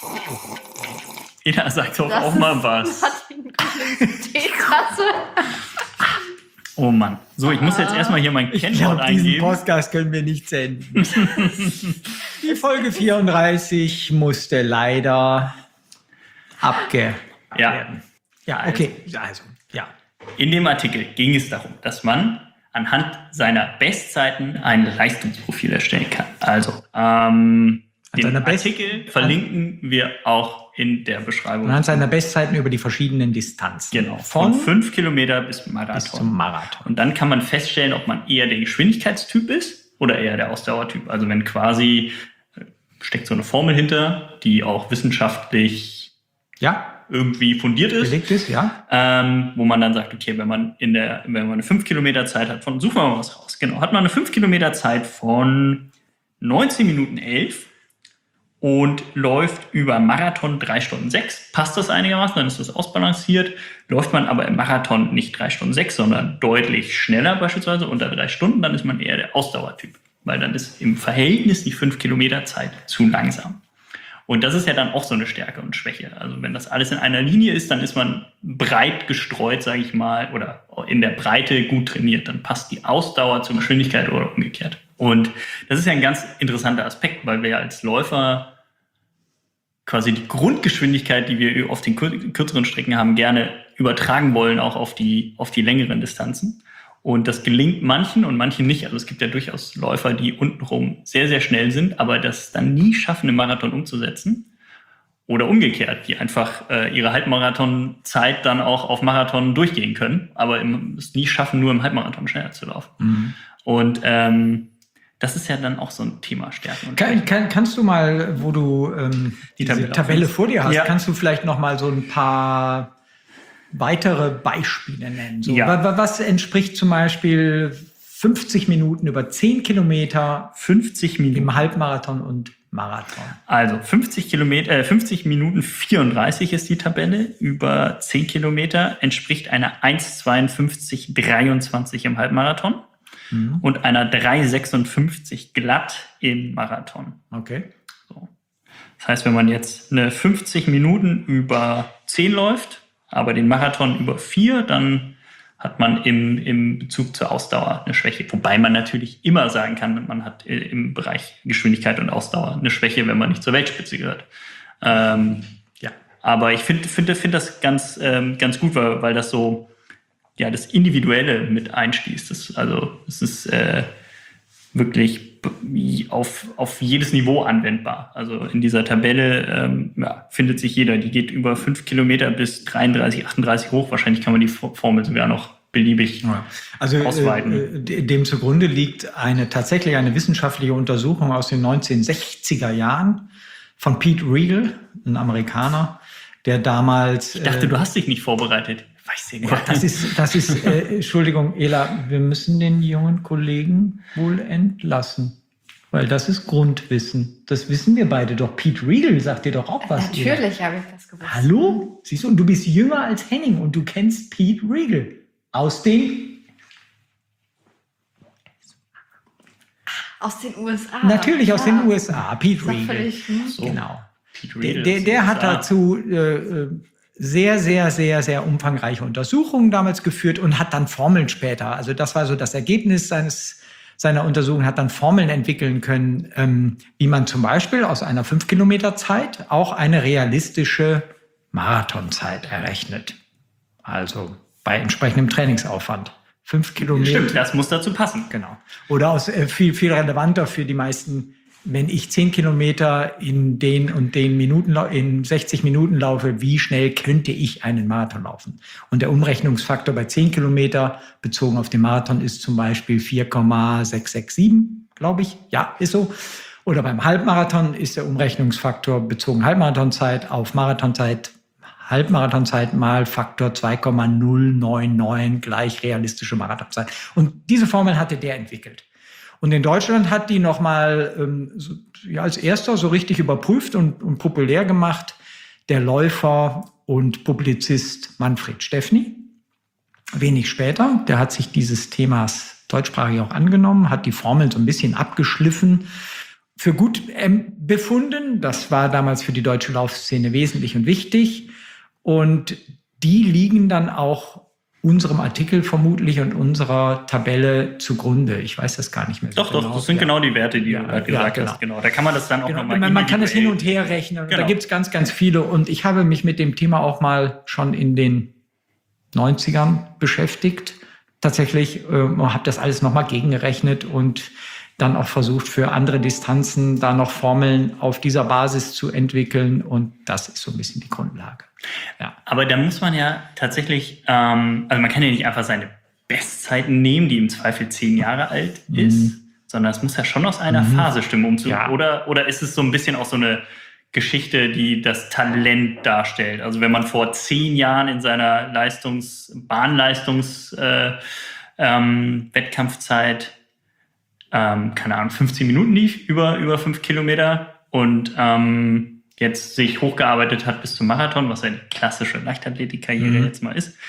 Ina sagt doch auch mal was. Martin Grünings Teetasse. Oh Mann. So, ich muss jetzt erstmal hier mein Ich Kennwort glaube, diesen eingeben. Podcast können wir nicht senden. Die Folge 34 musste leider abge Ja. werden. Ja, okay. Also, ja. In dem Artikel ging es darum, dass man anhand seiner Bestzeiten ein Leistungsprofil erstellen kann. Also, den seiner Artikel verlinken wir auch in der Beschreibung. Anhand seiner Bestzeiten über die verschiedenen Distanzen. Genau, von 5 Kilometer bis Marathon. bis zum Marathon. Und dann kann man feststellen, ob man eher der Geschwindigkeitstyp ist oder eher der Ausdauertyp. Also wenn quasi steckt so eine Formel hinter, die auch wissenschaftlich Ja? irgendwie fundiert ist. Belegt ist, ja. Wo man dann sagt, okay, wenn man eine 5 Kilometer Zeit hat suchen wir mal was raus. Genau, hat man eine 5 Kilometer Zeit von 19 Minuten 11 und läuft über Marathon 3 Stunden 6. Passt das einigermaßen, dann ist das ausbalanciert. Läuft man aber im Marathon nicht 3 Stunden 6, sondern deutlich schneller, beispielsweise unter 3 Stunden, dann ist man eher der Ausdauertyp. Weil dann ist im Verhältnis die 5 Kilometer Zeit zu langsam. Und das ist ja dann auch so eine Stärke und Schwäche. Also wenn das alles in einer Linie ist, dann ist man breit gestreut, sage ich mal, oder in der Breite gut trainiert. Dann passt die Ausdauer zur Geschwindigkeit oder umgekehrt. Und das ist ja ein ganz interessanter Aspekt, weil wir ja als Läufer quasi die Grundgeschwindigkeit, die wir auf den kürzeren Strecken haben, gerne übertragen wollen, auch auf die längeren Distanzen. Und das gelingt manchen und manchen nicht. Also es gibt ja durchaus Läufer, die untenrum sehr, sehr schnell sind, aber das dann nie schaffen, im Marathon umzusetzen. Oder umgekehrt, die einfach ihre Halbmarathonzeit dann auch auf Marathon durchgehen können, aber es nie schaffen, nur im Halbmarathon schneller zu laufen. Mhm. Und das ist ja dann auch so ein Thema Stärken. Kannst du mal, wo du die Tabelle vor dir hast, kannst du vielleicht noch mal so ein paar weitere Beispiele nennen? So, was entspricht zum Beispiel 50 Minuten über 10 Kilometer 50 Minuten im Halbmarathon und Marathon? Also 50 Minuten 34 ist die Tabelle. Über 10 Kilometer entspricht einer 1,52,23 im Halbmarathon und einer 3,56 glatt im Marathon. Okay. So. Das heißt, wenn man jetzt eine 50 Minuten über 10 läuft, aber den Marathon über 4, dann hat man im Bezug zur Ausdauer eine Schwäche. Wobei man natürlich immer sagen kann, man hat im Bereich Geschwindigkeit und Ausdauer eine Schwäche, wenn man nicht zur Weltspitze gehört. Aber ich finde das ganz gut, weil das so das Individuelle mit einschließt. Es ist wirklich auf jedes Niveau anwendbar. Also in dieser Tabelle findet sich jeder. Die geht über 5 Kilometer bis 33, 38 hoch. Wahrscheinlich kann man die Formel sogar noch beliebig ausweiten. Dem zugrunde liegt tatsächlich eine wissenschaftliche Untersuchung aus den 1960er Jahren von Pete Riegel, ein Amerikaner, der damals... Ich dachte, du hast dich nicht vorbereitet. Weiß ich nicht. Ja, das ist Entschuldigung, Ela, wir müssen den jungen Kollegen wohl entlassen. Weil das ist Grundwissen. Das wissen wir beide doch. Pete Riegel sagt dir doch auch was. Natürlich habe ich das gewusst. Hallo? Siehst du, und du bist jünger als Henning und du kennst Pete Riegel. Aus den USA. Natürlich aus den USA. Pete Riegel. Genau. Der hat dazu sehr, sehr, sehr, sehr umfangreiche Untersuchungen damals geführt und hat dann Formeln später, also das war so das Ergebnis seiner Untersuchung, hat dann Formeln entwickeln können, wie man zum Beispiel aus einer 5-Kilometer-Zeit auch eine realistische Marathonzeit errechnet. Also bei entsprechendem Trainingsaufwand. 5 Kilometer. Stimmt, das muss dazu passen. Genau. Oder aus viel, viel relevanter für die meisten, wenn ich 10 Kilometer in den und den Minuten, in 60 Minuten laufe, wie schnell könnte ich einen Marathon laufen? Und der Umrechnungsfaktor bei 10 Kilometer bezogen auf den Marathon ist zum Beispiel 4,667, glaube ich. Ja, ist so. Oder beim Halbmarathon ist der Umrechnungsfaktor bezogen Halbmarathonzeit auf Marathonzeit, Halbmarathonzeit mal Faktor 2,099 gleich realistische Marathonzeit. Und diese Formel hatte der entwickelt. Und in Deutschland hat die nochmal als erster so richtig überprüft und populär gemacht der Läufer und Publizist Manfred Steffny. Wenig später, der hat sich dieses Themas deutschsprachig auch angenommen, hat die Formeln so ein bisschen abgeschliffen, für gut befunden. Das war damals für die deutsche Laufszene wesentlich und wichtig. Und die liegen dann auch unserem Artikel vermutlich und unserer Tabelle zugrunde. Ich weiß das gar nicht mehr so genau. Doch, das sind genau die Werte, die du gesagt hast. Genau. Da kann man das dann auch nochmal... Man kann es hin und her rechnen. Und da gibt es ganz, ganz viele. Und ich habe mich mit dem Thema auch mal schon in den 90ern beschäftigt. Tatsächlich habe das alles nochmal gegengerechnet und dann auch versucht, für andere Distanzen da noch Formeln auf dieser Basis zu entwickeln. Und das ist so ein bisschen die Grundlage. Ja. Aber da muss man ja tatsächlich, also man kann ja nicht einfach seine Bestzeiten nehmen, die im Zweifel 10 Jahre alt ist, sondern es muss ja schon aus einer Phase stimmen, oder ist es so ein bisschen auch so eine Geschichte, die das Talent darstellt. Also wenn man vor 10 Jahren in seiner Wettkampfzeit, keine Ahnung, 15 Minuten lief, über 5 Kilometer und jetzt sich hochgearbeitet hat bis zum Marathon, was ja die klassische Leichtathletikkarriere jetzt mal ist.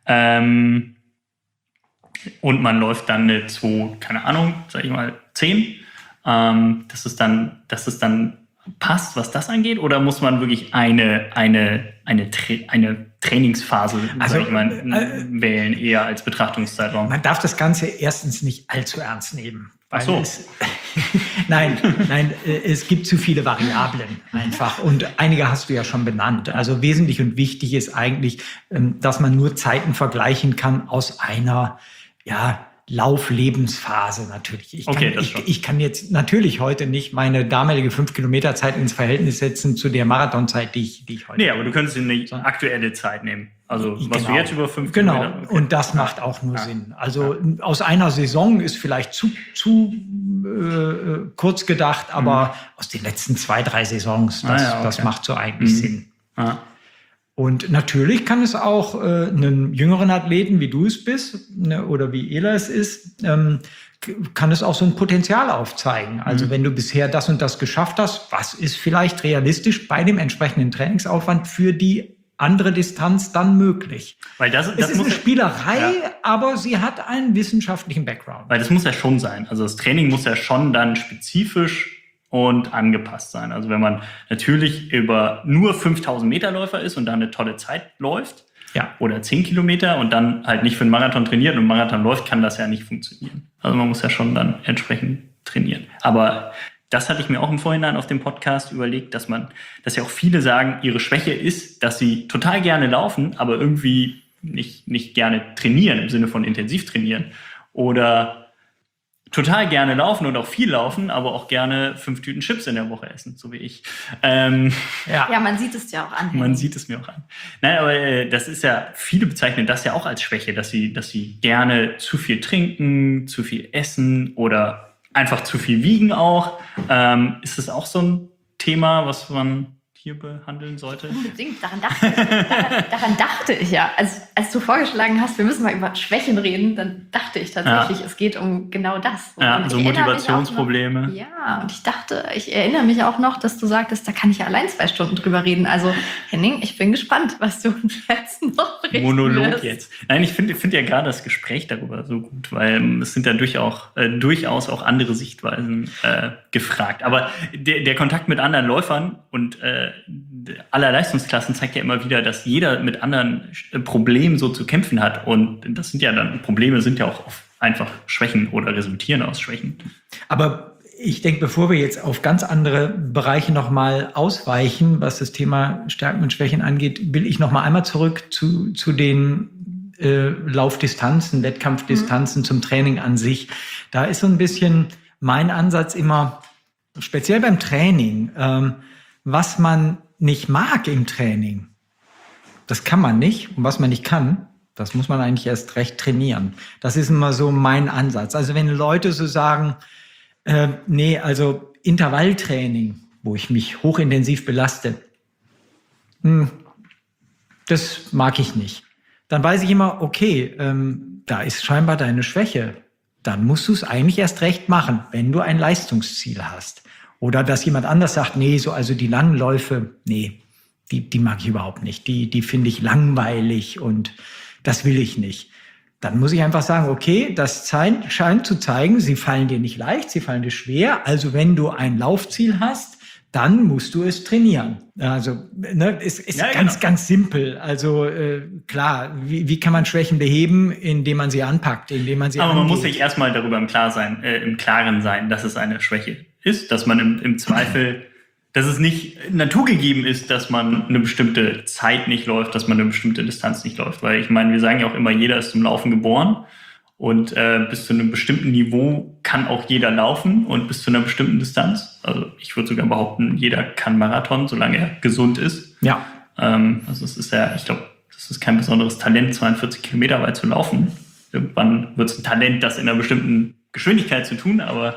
Und man läuft dann eine 2, keine Ahnung, sag ich mal 10. Dass es dann passt, was das angeht, oder muss man wirklich eine Trainingsphase wählen, eher als Betrachtungszeitraum? Man darf das Ganze erstens nicht allzu ernst nehmen. Ach so. Nein, es gibt zu viele Variablen einfach und einige hast du ja schon benannt. Also wesentlich und wichtig ist eigentlich, dass man nur Zeiten vergleichen kann aus einer, Lauflebensphase natürlich. Ich kann jetzt natürlich heute nicht meine damalige 5-Kilometer-Zeit ins Verhältnis setzen zu der Marathonzeit, die ich heute. Nee, aber du könntest eine aktuelle Zeit nehmen. Also was du jetzt über 5 Kilometer. Genau, okay. Und das macht auch nur Sinn. Also aus einer Saison ist vielleicht zu kurz gedacht, aber aus den letzten 2, 3 Saisons, das macht so eigentlich Sinn. Ah. Und natürlich kann es auch einen jüngeren Athleten, wie du es bist, oder wie Ela es ist, kann es auch so ein Potenzial aufzeigen. Also wenn du bisher das und das geschafft hast, was ist vielleicht realistisch bei dem entsprechenden Trainingsaufwand für die andere Distanz dann möglich? Weil das ist eine Spielerei, aber sie hat einen wissenschaftlichen Background. Weil das muss ja schon sein. Also das Training muss ja schon dann spezifisch und angepasst sein. Also wenn man natürlich über nur 5000 Meter Läufer ist und da eine tolle Zeit läuft, oder 10 Kilometer und dann halt nicht für einen Marathon trainiert und einen Marathon läuft, kann das ja nicht funktionieren. Also man muss ja schon dann entsprechend trainieren. Aber das hatte ich mir auch im Vorhinein auf dem Podcast überlegt, dass ja auch viele sagen, ihre Schwäche ist, dass sie total gerne laufen, aber irgendwie nicht gerne trainieren, im Sinne von intensiv trainieren. Oder total gerne laufen und auch viel laufen, aber auch gerne 5 Tüten Chips in der Woche essen, so wie ich. Man sieht es ja auch an. Man sieht es mir auch an. Nein, aber das ist ja, viele bezeichnen das ja auch als Schwäche, dass sie gerne zu viel trinken, zu viel essen oder einfach zu viel wiegen auch. Ist das auch so ein Thema, was man hier behandeln sollte? Unbedingt, daran dachte ich ja. Als du vorgeschlagen hast, wir müssen mal über Schwächen reden, dann dachte ich tatsächlich, es geht um genau das. Ja, so Motivationsprobleme. Und ich erinnere mich auch noch, dass du sagtest, da kann ich ja allein 2 Stunden drüber reden. Also Henning, ich bin gespannt, was du uns jetzt noch berichten Monolog wirst. jetzt. Nein, ich finde ja gerade das Gespräch darüber so gut, weil es sind ja durchaus auch andere Sichtweisen gefragt. Aber der Kontakt mit anderen Läufern und aller Leistungsklassen zeigt ja immer wieder, dass jeder mit anderen Problemen so zu kämpfen hat. Und das sind ja dann, Probleme sind ja auch oft einfach Schwächen oder resultieren aus Schwächen. Aber ich denke, bevor wir jetzt auf ganz andere Bereiche nochmal ausweichen, was das Thema Stärken und Schwächen angeht, will ich nochmal einmal zurück zu den Laufdistanzen, Wettkampfdistanzen zum Training an sich. Da ist so ein bisschen mein Ansatz immer, speziell beim Training, was man nicht mag im Training, das kann man nicht. Und was man nicht kann, das muss man eigentlich erst recht trainieren. Das ist immer so mein Ansatz. Also wenn Leute so sagen, also Intervalltraining, wo ich mich hochintensiv belaste, das mag ich nicht. Dann weiß ich immer, okay, da ist scheinbar deine Schwäche. Dann musst du es eigentlich erst recht machen, wenn du ein Leistungsziel hast. Oder dass jemand anders sagt, also die langen Läufe, die mag ich überhaupt nicht. Die finde ich langweilig und das will ich nicht. Dann muss ich einfach sagen, okay, das scheint zu zeigen, sie fallen dir nicht leicht, sie fallen dir schwer. Also wenn du ein Laufziel hast, dann musst du es trainieren. Also es ist ganz simpel. Also klar, wie kann man Schwächen beheben, indem man sie anpackt, indem man sie Aber angeht. Man muss sich erstmal darüber im Klaren sein, dass es eine Schwäche ist, dass man im Zweifel, dass es nicht naturgegeben ist, dass man eine bestimmte Zeit nicht läuft, dass man eine bestimmte Distanz nicht läuft. Weil ich meine, wir sagen ja auch immer, jeder ist zum Laufen geboren und bis zu einem bestimmten Niveau kann auch jeder laufen und bis zu einer bestimmten Distanz. Also ich würde sogar behaupten, jeder kann Marathon, solange er gesund ist. Ja. Also es ist ja, ich glaube, das ist kein besonderes Talent, 42 Kilometer weit zu laufen. Irgendwann wird es ein Talent, das in einer bestimmten Geschwindigkeit zu tun, aber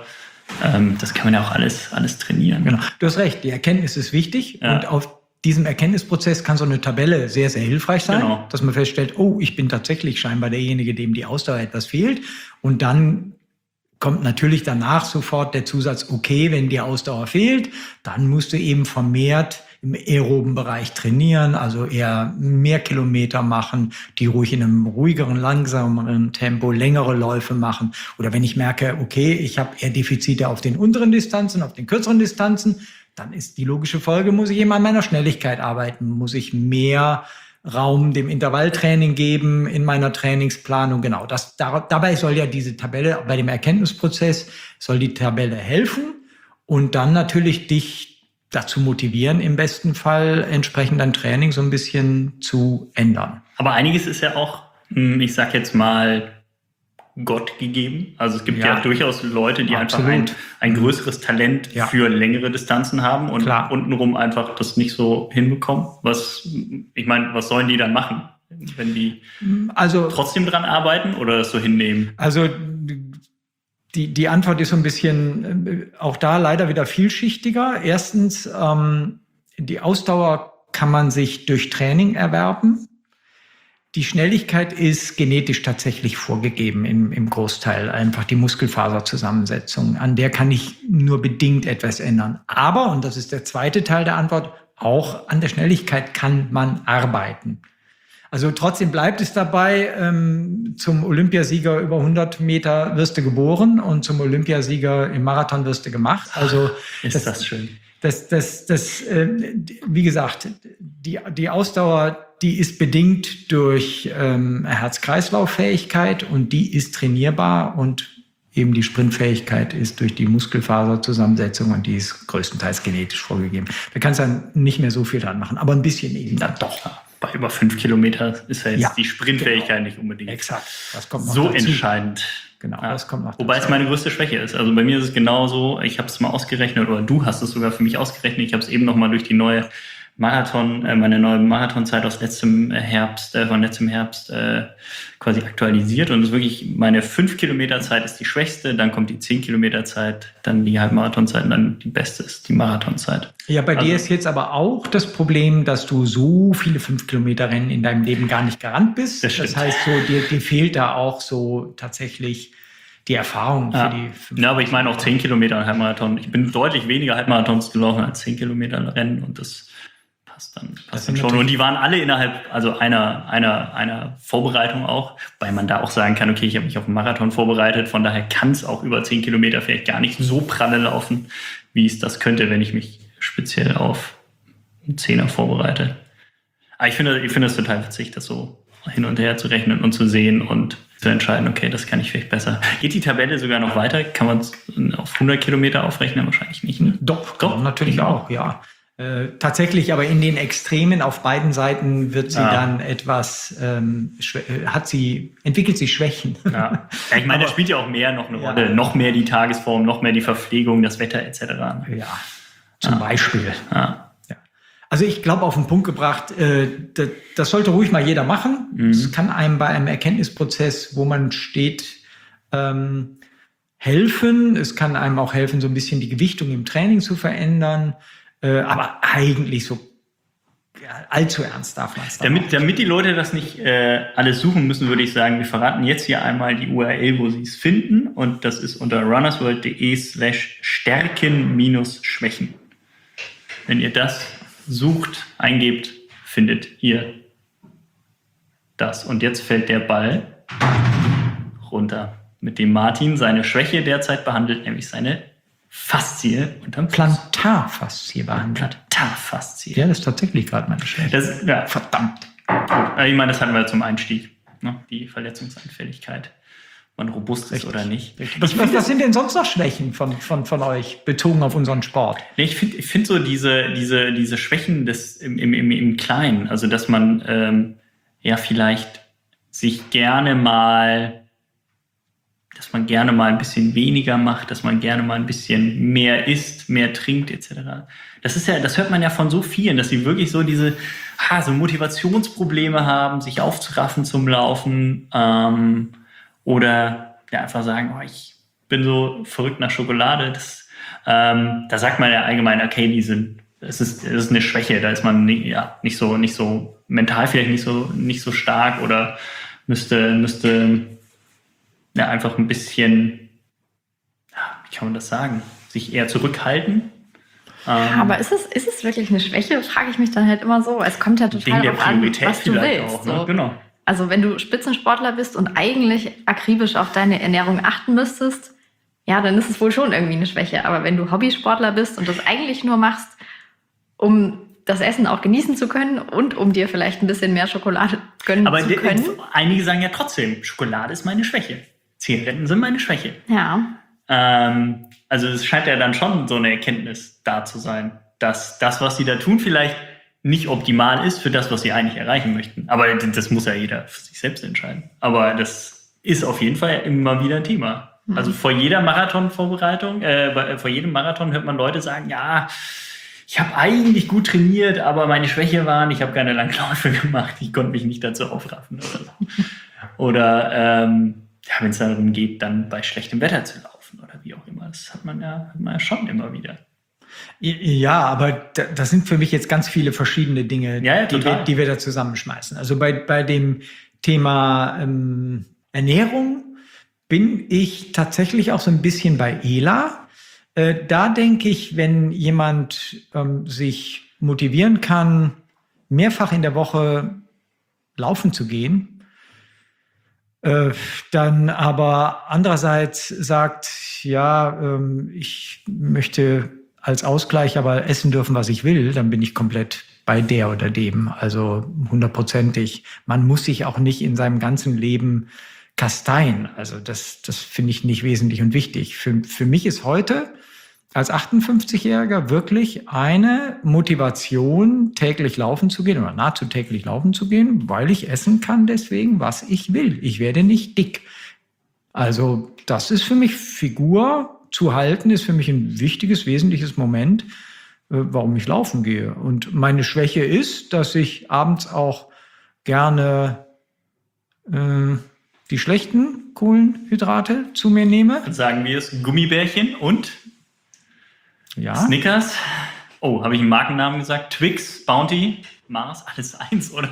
Das kann man ja auch alles trainieren. Genau. Du hast recht, die Erkenntnis ist wichtig Ja. und auf diesem Erkenntnisprozess kann so eine Tabelle sehr, sehr hilfreich sein, Genau. dass man feststellt, oh, ich bin tatsächlich scheinbar derjenige, dem die Ausdauer etwas fehlt. Und dann kommt natürlich danach sofort der Zusatz, okay, wenn die Ausdauer fehlt, dann musst du eben vermehrt im aeroben Bereich trainieren, also eher mehr Kilometer machen, die ruhig in einem ruhigeren, langsameren Tempo, längere Läufe machen. Oder wenn ich merke, okay, ich habe eher Defizite auf den unteren Distanzen, auf den kürzeren Distanzen, dann ist die logische Folge, muss ich eben an meiner Schnelligkeit arbeiten, muss ich mehr Raum dem Intervalltraining geben in meiner Trainingsplanung. Genau, dabei soll ja diese Tabelle, bei dem Erkenntnisprozess soll die Tabelle helfen und dann natürlich dich dazu motivieren, im besten Fall entsprechend dein Training so ein bisschen zu ändern. Aber einiges ist ja auch, ich sag jetzt mal, Gott gegeben. Also es gibt ja durchaus Leute, die Absolut. einfach ein größeres Talent für längere Distanzen haben und untenrum einfach das nicht so hinbekommen. Was sollen die dann machen, wenn die trotzdem dran arbeiten oder das so hinnehmen? Also die Antwort ist so ein bisschen auch da leider wieder vielschichtiger. Erstens, die Ausdauer kann man sich durch Training erwerben. Die Schnelligkeit ist genetisch tatsächlich vorgegeben im Großteil. Einfach die Muskelfaserzusammensetzung. An der kann ich nur bedingt etwas ändern. Aber, und das ist der zweite Teil der Antwort, auch an der Schnelligkeit kann man arbeiten. Also trotzdem bleibt es dabei, zum Olympiasieger über 100 Meter wirst du geboren und zum Olympiasieger im Marathon wirst du gemacht. Also ist das schön. Wie gesagt, die Ausdauer, die ist bedingt durch Herz-Kreislauf-Fähigkeit und die ist trainierbar und eben die Sprintfähigkeit ist durch die Muskelfaserzusammensetzung und die ist größtenteils genetisch vorgegeben. Da kannst du dann nicht mehr so viel dran machen, aber ein bisschen eben dann doch. Bei über 5 Kilometer ist ja jetzt die Sprintfähigkeit nicht unbedingt das kommt noch so dazu. Entscheidend. Genau, das kommt noch Wobei dazu. es meine größte Schwäche ist. Also bei mir ist es genauso, ich habe es mal ausgerechnet, oder du hast es sogar für mich ausgerechnet. Ich habe es eben noch mal durch die neue meine neue Marathonzeit aus letztem Herbst quasi aktualisiert. Und es ist wirklich, meine 5 Kilometer Zeit ist die schwächste, dann kommt die 10 Kilometer Zeit, dann die Halbmarathonzeit und dann die beste ist die Marathonzeit. Ja, bei dir ist jetzt aber auch das Problem, dass du so viele 5-Kilometer-Rennen in deinem Leben gar nicht gerannt bist. Das heißt, so, dir fehlt da auch so tatsächlich die Erfahrung für die 5 Ja, aber ich meine auch 10 Kilometer und Halbmarathon. Ich bin deutlich weniger Halbmarathons gelaufen als 10 Kilometer Rennen und das passt dann schon. Und die waren alle innerhalb, also einer Vorbereitung auch, weil man da auch sagen kann, okay, ich habe mich auf einen Marathon vorbereitet, von daher kann es auch über 10 Kilometer vielleicht gar nicht so pralle laufen, wie es das könnte, wenn ich mich speziell auf einen 10er vorbereite. Aber ich finde es total witzig, das so hin und her zu rechnen und zu sehen und zu entscheiden, okay, das kann ich vielleicht besser. Geht die Tabelle sogar noch weiter? Kann man es auf 100 Kilometer aufrechnen? Wahrscheinlich nicht. Ne? Doch, natürlich auch, ja. Tatsächlich, aber in den Extremen auf beiden Seiten wird sie dann etwas, entwickelt sie Schwächen. Ja, ich meine, da spielt ja auch mehr noch eine Rolle. Noch mehr die Tagesform, noch mehr die Verpflegung, das Wetter etc. Ja, zum Beispiel. Ja. Also ich glaube, auf den Punkt gebracht, das sollte ruhig mal jeder machen. Es kann einem bei einem Erkenntnisprozess, wo man steht, helfen. Es kann einem auch helfen, so ein bisschen die Gewichtung im Training zu verändern. Aber eigentlich so allzu ernst darf man es dann Damit die Leute das nicht alles suchen müssen, würde ich sagen, wir verraten jetzt hier einmal die URL, wo sie es finden. Und das ist unter runnersworld.de/stärken-schwächen. Wenn ihr das sucht, eingebt, findet ihr das. Und jetzt fällt der Ball runter, mit dem Martin seine Schwäche derzeit behandelt, nämlich seine Faszie unterm Plantarfaszie behandelt. Plantarfaszie. Ja, das ist tatsächlich gerade meine Schwäche. Verdammt. Ich meine, das hatten wir zum Einstieg. Ne? Die Verletzungsanfälligkeit. Man robust ist oder nicht. Was sind denn sonst noch Schwächen von euch, bezogen auf unseren Sport? Ich finde so diese Schwächen im Kleinen, also dass man vielleicht sich gerne mal ein bisschen weniger macht, dass man gerne mal ein bisschen mehr isst, mehr trinkt etc. Das hört man ja von so vielen, dass sie wirklich so so Motivationsprobleme haben, sich aufzuraffen zum Laufen oder einfach sagen, ich bin so verrückt nach Schokolade. Da sagt man ja allgemein, okay, es ist eine Schwäche, da ist man nicht so mental vielleicht nicht so stark oder müsste ja einfach ein bisschen, wie kann man das sagen, sich eher zurückhalten. Aber ist es wirklich eine Schwäche? Frage ich mich dann halt immer so. Es kommt ja total darauf an, was du willst. Auch, ne? So. Genau. Also wenn du Spitzensportler bist und eigentlich akribisch auf deine Ernährung achten müsstest, ja, dann ist es wohl schon irgendwie eine Schwäche. Aber wenn du Hobbysportler bist und das eigentlich nur machst, um das Essen auch genießen zu können und um dir vielleicht ein bisschen mehr Schokolade gönnen zu können. Aber einige sagen ja trotzdem, Schokolade ist meine Schwäche. Zigaretten sind meine Schwäche. Ja. Also es scheint ja dann schon so eine Erkenntnis da zu sein, dass das, was sie da tun, vielleicht nicht optimal ist für das, was sie eigentlich erreichen möchten. Aber das muss ja jeder für sich selbst entscheiden. Aber das ist auf jeden Fall immer wieder ein Thema. Also vor jeder Marathonvorbereitung, vor jedem Marathon hört man Leute sagen, ja, ich habe eigentlich gut trainiert, aber meine Schwäche waren, ich habe keine Langläufe gemacht, ich konnte mich nicht dazu aufraffen oder so. Oder wenn es darum geht, dann bei schlechtem Wetter zu laufen oder wie auch immer. Das hat man ja schon immer wieder. Ja, aber das sind für mich jetzt ganz viele verschiedene Dinge, die wir da zusammenschmeißen. Also bei dem Thema Ernährung bin ich tatsächlich auch so ein bisschen bei Ela. Da denke ich, wenn jemand sich motivieren kann, mehrfach in der Woche laufen zu gehen, dann aber andererseits sagt, ja, ich möchte als Ausgleich aber essen dürfen, was ich will, dann bin ich komplett bei der oder dem. Also 100%. Man muss sich auch nicht in seinem ganzen Leben kasteien. Also das finde ich nicht wesentlich und wichtig. Für mich ist heute als 58-Jähriger wirklich eine Motivation, täglich laufen zu gehen oder nahezu täglich laufen zu gehen, weil ich essen kann deswegen, was ich will. Ich werde nicht dick. Also das ist für mich Figur zu halten, ist für mich ein wichtiges, wesentliches Moment, warum ich laufen gehe. Und meine Schwäche ist, dass ich abends auch gerne die schlechten Kohlenhydrate zu mir nehme. Dann sagen wir es Gummibärchen und ja. Snickers. Oh, habe ich einen Markennamen gesagt? Twix, Bounty, Mars, alles eins, oder?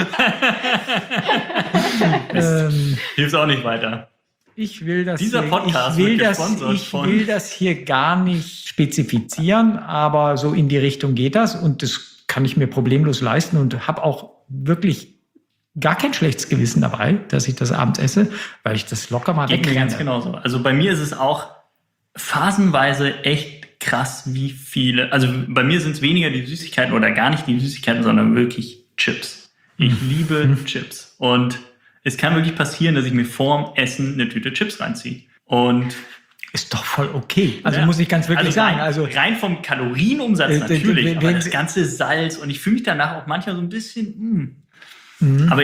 Ja. Hilft auch nicht weiter. Ich will das Dieser Podcast ich will das hier gar nicht spezifizieren, aber so in die Richtung geht das und das kann ich mir problemlos leisten und habe auch wirklich gar kein schlechtes Gewissen dabei, dass ich das abends esse, weil ich das locker mal Geht mir wegrenne. ganz genauso. Also bei mir ist es auch phasenweise echt krass, wie viele, also bei mir sind es weniger die Süßigkeiten oder gar nicht die Süßigkeiten, sondern wirklich Chips. Ich liebe Chips und es kann wirklich passieren, dass ich mir vorm Essen eine Tüte Chips reinziehe. Und ist doch voll okay. Also muss ich ganz wirklich sagen. Rein vom Kalorienumsatz natürlich, aber das ganze Salz und ich fühle mich danach auch manchmal so ein bisschen. Aber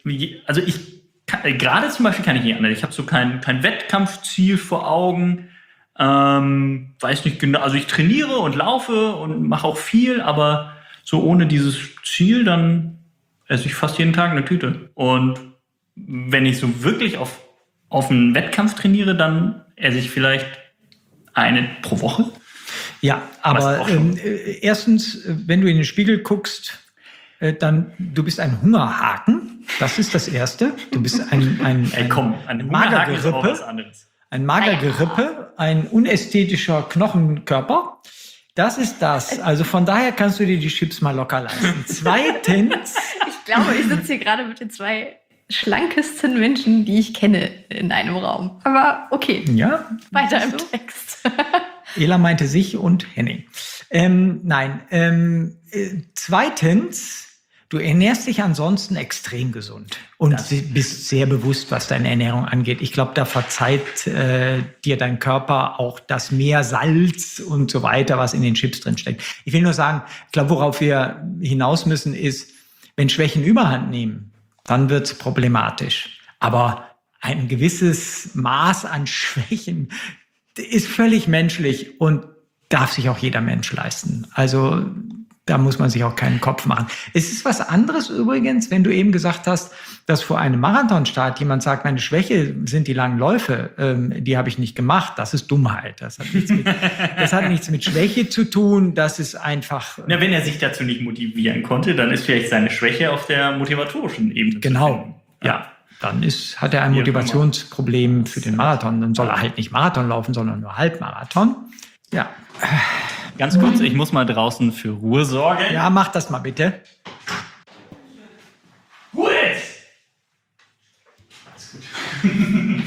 gerade zum Beispiel kann ich nicht anders. Ich habe so kein Wettkampfziel vor Augen. Weiß nicht genau. Also ich trainiere und laufe und mache auch viel, aber so ohne dieses Ziel, dann esse ich fast jeden Tag eine Tüte. Und wenn ich so wirklich auf einen Wettkampf trainiere, dann esse ich vielleicht eine pro Woche. Ja, aber erstens, wenn du in den Spiegel guckst, dann du bist ein Hungerhaken. Das ist das Erste. Du bist ein Magergerippe. Ein Magergerippe, ein unästhetischer Knochenkörper. Das ist das. Also von daher kannst du dir die Chips mal locker leisten. Zweitens. Ich glaube, ich sitze hier gerade mit den zwei schlankesten Menschen, die ich kenne, in einem Raum. Aber okay. Ja. Weiter im Text. Ela meinte sich und Henning. Zweitens, du ernährst dich ansonsten extrem gesund und bist sehr bewusst, was deine Ernährung angeht. Ich glaube, da verzeiht dir dein Körper auch das mehr Salz und so weiter, was in den Chips drin steckt. Ich will nur sagen, ich glaube, worauf wir hinaus müssen, ist, wenn Schwächen Überhand nehmen, dann wird es problematisch. Aber ein gewisses Maß an Schwächen ist völlig menschlich und darf sich auch jeder Mensch leisten. Also Da muss man sich auch keinen Kopf machen. Es ist was anderes übrigens, wenn du eben gesagt hast, dass vor einem Marathonstart jemand sagt, meine Schwäche sind die langen Läufe, die habe ich nicht gemacht. Das ist Dummheit. Das hat nichts mit Schwäche zu tun. Das ist einfach... Na, wenn er sich dazu nicht motivieren konnte, dann ist vielleicht seine Schwäche auf der motivatorischen Ebene. Genau, ja. Dann hat er ein Motivationsproblem für den Marathon. Dann soll er halt nicht Marathon laufen, sondern nur Halbmarathon. Ja. Ganz kurz, ich muss mal draußen für Ruhe sorgen. Ja, mach das mal bitte. Gut! Alles gut.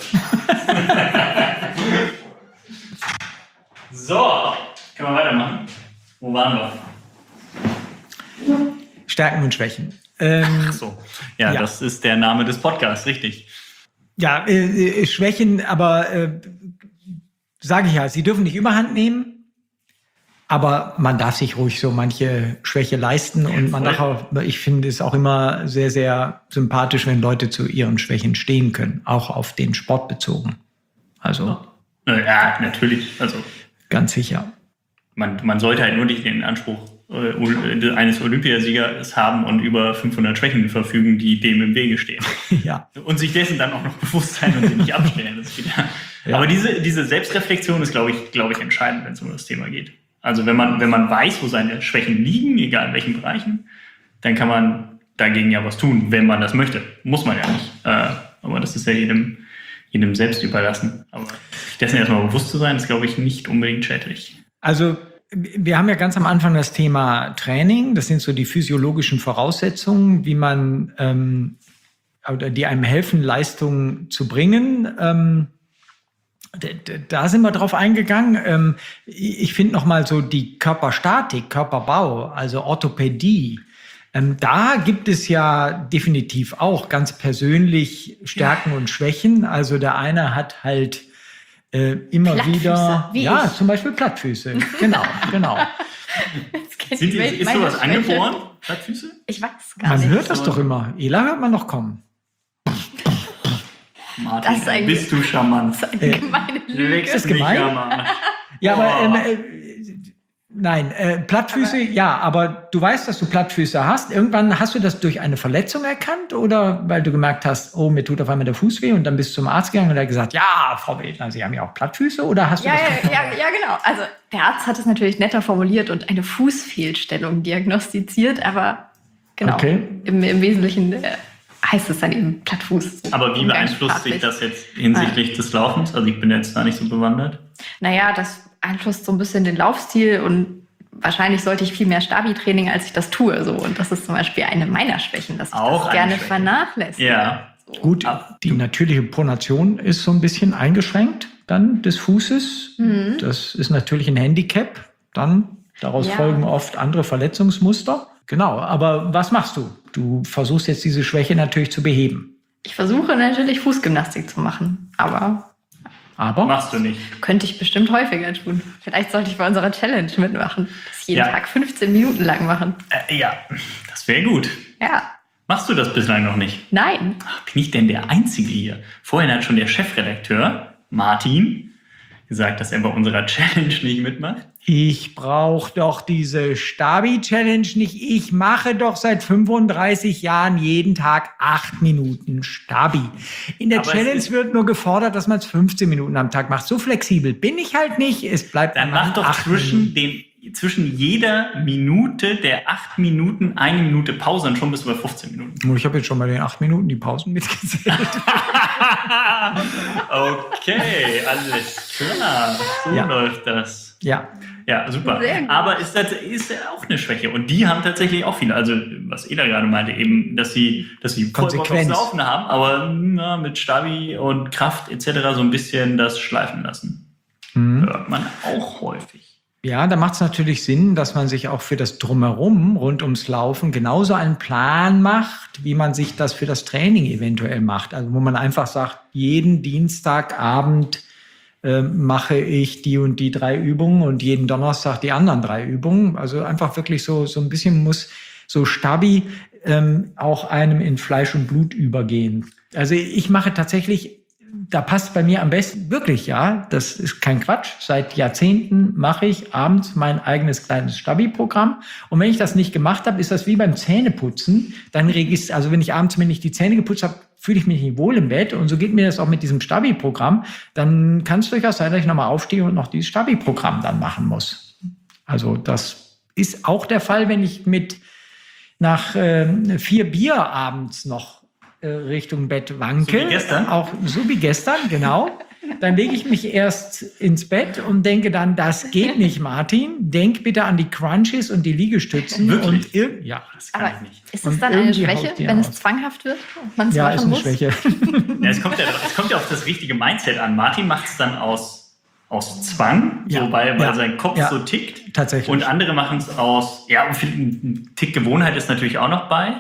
So, können wir weitermachen? Wo waren wir? Stärken und Schwächen. Ach so, ja, das ist der Name des Podcasts, richtig. Ja, Schwächen, aber sage ich ja, sie dürfen nicht überhand nehmen. Aber man darf sich ruhig so manche Schwäche leisten und ich finde es auch immer sehr, sehr sympathisch, wenn Leute zu ihren Schwächen stehen können, auch auf den Sport bezogen. Also. Ja, natürlich. Also. Ganz sicher. Man sollte halt nur nicht den Anspruch eines Olympiasiegers haben und über 500 Schwächen verfügen, die dem im Wege stehen. Ja. Und sich dessen dann auch noch bewusst sein und sie nicht abstellen. Das ist wieder. Ja. Aber diese Selbstreflexion ist, glaube ich, entscheidend, wenn es um das Thema geht. Also wenn man weiß, wo seine Schwächen liegen, egal in welchen Bereichen, dann kann man dagegen ja was tun, wenn man das möchte. Muss man ja nicht. Aber das ist ja jedem selbst überlassen. Aber dessen erstmal bewusst zu sein, ist, glaube ich, nicht unbedingt schädlich. Also wir haben ja ganz am Anfang das Thema Training. Das sind so die physiologischen Voraussetzungen, wie man oder die einem helfen, Leistungen zu bringen. Da sind wir drauf eingegangen. Ich finde nochmal so die Körperstatik, Körperbau, also Orthopädie. Da gibt es ja definitiv auch ganz persönlich Stärken und Schwächen. Also der eine hat halt immer wieder, ja, zum Beispiel Plattfüße. Genau. Ist sowas angeboren, Plattfüße? Ich weiß gar nicht. Man hört das doch immer. Ela hört man noch kommen. Martin, bist du charmant. Das ist eine gemeine Lüge. Ist das gemein? Ja, aber nein, Plattfüße, ja, aber du weißt, dass du Plattfüße hast. Irgendwann hast du das durch eine Verletzung erkannt oder weil du gemerkt hast, oh, mir tut auf einmal der Fuß weh und dann bist du zum Arzt gegangen und er hat gesagt, ja, Frau Wedner, Sie haben ja auch Plattfüße oder hast du das? Ja, genau. Also der Arzt hat es natürlich netter formuliert und eine Fußfehlstellung diagnostiziert, aber genau, im Wesentlichen heißt es dann eben Plattfuß. Aber wie beeinflusst sich das jetzt hinsichtlich des Laufens? Also ich bin jetzt da nicht so bewandert. Naja, das beeinflusst so ein bisschen den Laufstil und wahrscheinlich sollte ich viel mehr Stabi-Training, als ich das tue. So. Und das ist zum Beispiel eine meiner Schwächen, dass ich auch das gerne vernachlässige. Ja. So. Gut, die natürliche Pronation ist so ein bisschen eingeschränkt dann des Fußes. Mhm. Das ist natürlich ein Handicap. Dann daraus folgen oft andere Verletzungsmuster. Genau, aber was machst du? Du versuchst jetzt diese Schwäche natürlich zu beheben. Ich versuche natürlich Fußgymnastik zu machen, aber machst du nicht. Könnte ich bestimmt häufiger tun. Vielleicht sollte ich bei unserer Challenge mitmachen. Das jeden Tag 15 Minuten lang machen. Ja, das wäre gut. Ja. Machst du das bislang noch nicht? Nein. Bin ich denn der Einzige hier? Vorhin hat schon der Chefredakteur, Martin, gesagt, dass er bei unserer Challenge nicht mitmacht. Ich brauche doch diese Stabi-Challenge nicht. Ich mache doch seit 35 Jahren jeden Tag 8 Minuten Stabi. In der Challenge wird nur gefordert, dass man es 15 Minuten am Tag macht. So flexibel bin ich halt nicht. Es bleibt dann mach doch zwischen jeder Minute der 8 Minuten 1 Minute Pause und schon bist du bei 15 Minuten. Ich habe jetzt schon bei den 8 Minuten die Pausen mitgezählt. Okay, alles klar. So läuft das. Ja, super. Aber ist auch eine Schwäche. Und die haben tatsächlich auch viele. Also, was Ela gerade meinte, eben, dass sie voll Bock aufs Laufen haben, aber mit Stabi und Kraft etc. so ein bisschen das schleifen lassen. Hört man auch häufig. Ja, da macht es natürlich Sinn, dass man sich auch für das Drumherum rund ums Laufen genauso einen Plan macht, wie man sich das für das Training eventuell macht. Also wo man einfach sagt, jeden Dienstagabend mache ich die und die 3 Übungen und jeden Donnerstag die anderen 3 Übungen. Also einfach wirklich so ein bisschen muss so Stabi auch einem in Fleisch und Blut übergehen. Also ich mache tatsächlich da passt bei mir am besten wirklich, ja, das ist kein Quatsch. Seit Jahrzehnten mache ich abends mein eigenes kleines Stabi-Programm. Und wenn ich das nicht gemacht habe, ist das wie beim Zähneputzen. Also wenn ich abends mir nicht die Zähne geputzt habe, fühle ich mich nicht wohl im Bett. Und so geht mir das auch mit diesem Stabi-Programm. Dann kann es durchaus sein, dass ich nochmal aufstehe und noch dieses Stabi-Programm dann machen muss. Also das ist auch der Fall, wenn ich nach 4 Bier abends noch Richtung Bett wankel. So wie gestern? Auch so wie gestern, genau. Dann lege ich mich erst ins Bett und denke dann, das geht nicht, Martin. Denk bitte an die Crunchies und die Liegestützen. Wirklich? Ja. Das kann Aber ich nicht. ist es Und dann eine irgendwie Schwäche, haut die wenn es aus. zwanghaft wird und man es Ja, ist machen eine muss? Schwäche. Ja, es kommt ja auf das richtige Mindset an. Martin macht es dann aus Zwang, Ja. so weil Ja. sein Kopf Ja. so tickt. Tatsächlich. Und andere machen es aus, ja, ein Tick Gewohnheit ist natürlich auch noch bei.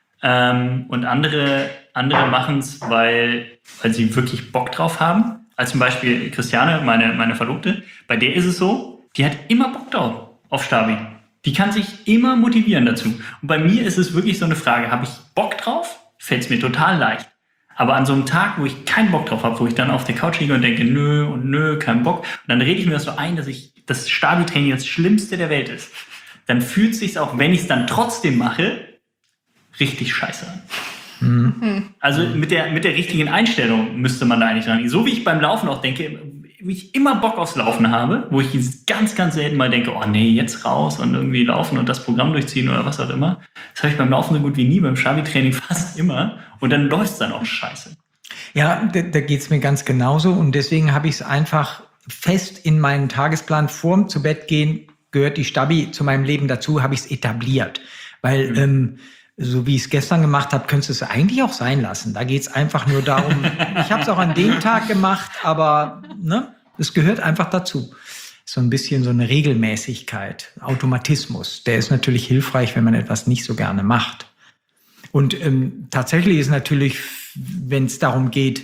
Und andere machen es, weil sie wirklich Bock drauf haben. Als zum Beispiel Christiane, meine Verlobte, bei der ist es so, die hat immer Bock drauf auf Stabi. Die kann sich immer motivieren dazu. Und bei mir ist es wirklich so eine Frage, habe ich Bock drauf? Fällt es mir total leicht. Aber an so einem Tag, wo ich keinen Bock drauf habe, wo ich dann auf der Couch liege und denke, nö, kein Bock. Und dann rede ich mir das so ein, dass das Stabi-Training das Schlimmste der Welt ist. Dann fühlt es sich auch, wenn ich es dann trotzdem mache, richtig scheiße an. Also mit der richtigen Einstellung müsste man da eigentlich dran. So wie ich beim Laufen auch denke, wie ich immer Bock aufs Laufen habe, wo ich ganz, ganz selten mal denke, oh nee, jetzt raus und irgendwie laufen und das Programm durchziehen oder was auch immer. Das habe ich beim Laufen so gut wie nie, beim Stabi-Training fast immer. Und dann läuft es dann auch scheiße. Ja, da geht's mir ganz genauso. Und deswegen habe ich es einfach fest in meinen Tagesplan vorm zu Bett gehen, gehört die Stabi zu meinem Leben dazu, habe ich es etabliert. Weil so wie ich es gestern gemacht habe, könntest du es eigentlich auch sein lassen. Da geht's einfach nur darum, ich habe es auch an dem Tag gemacht, aber es gehört einfach dazu. So ein bisschen so eine Regelmäßigkeit, Automatismus. Der ist natürlich hilfreich, wenn man etwas nicht so gerne macht. Und tatsächlich ist natürlich, wenn es darum geht,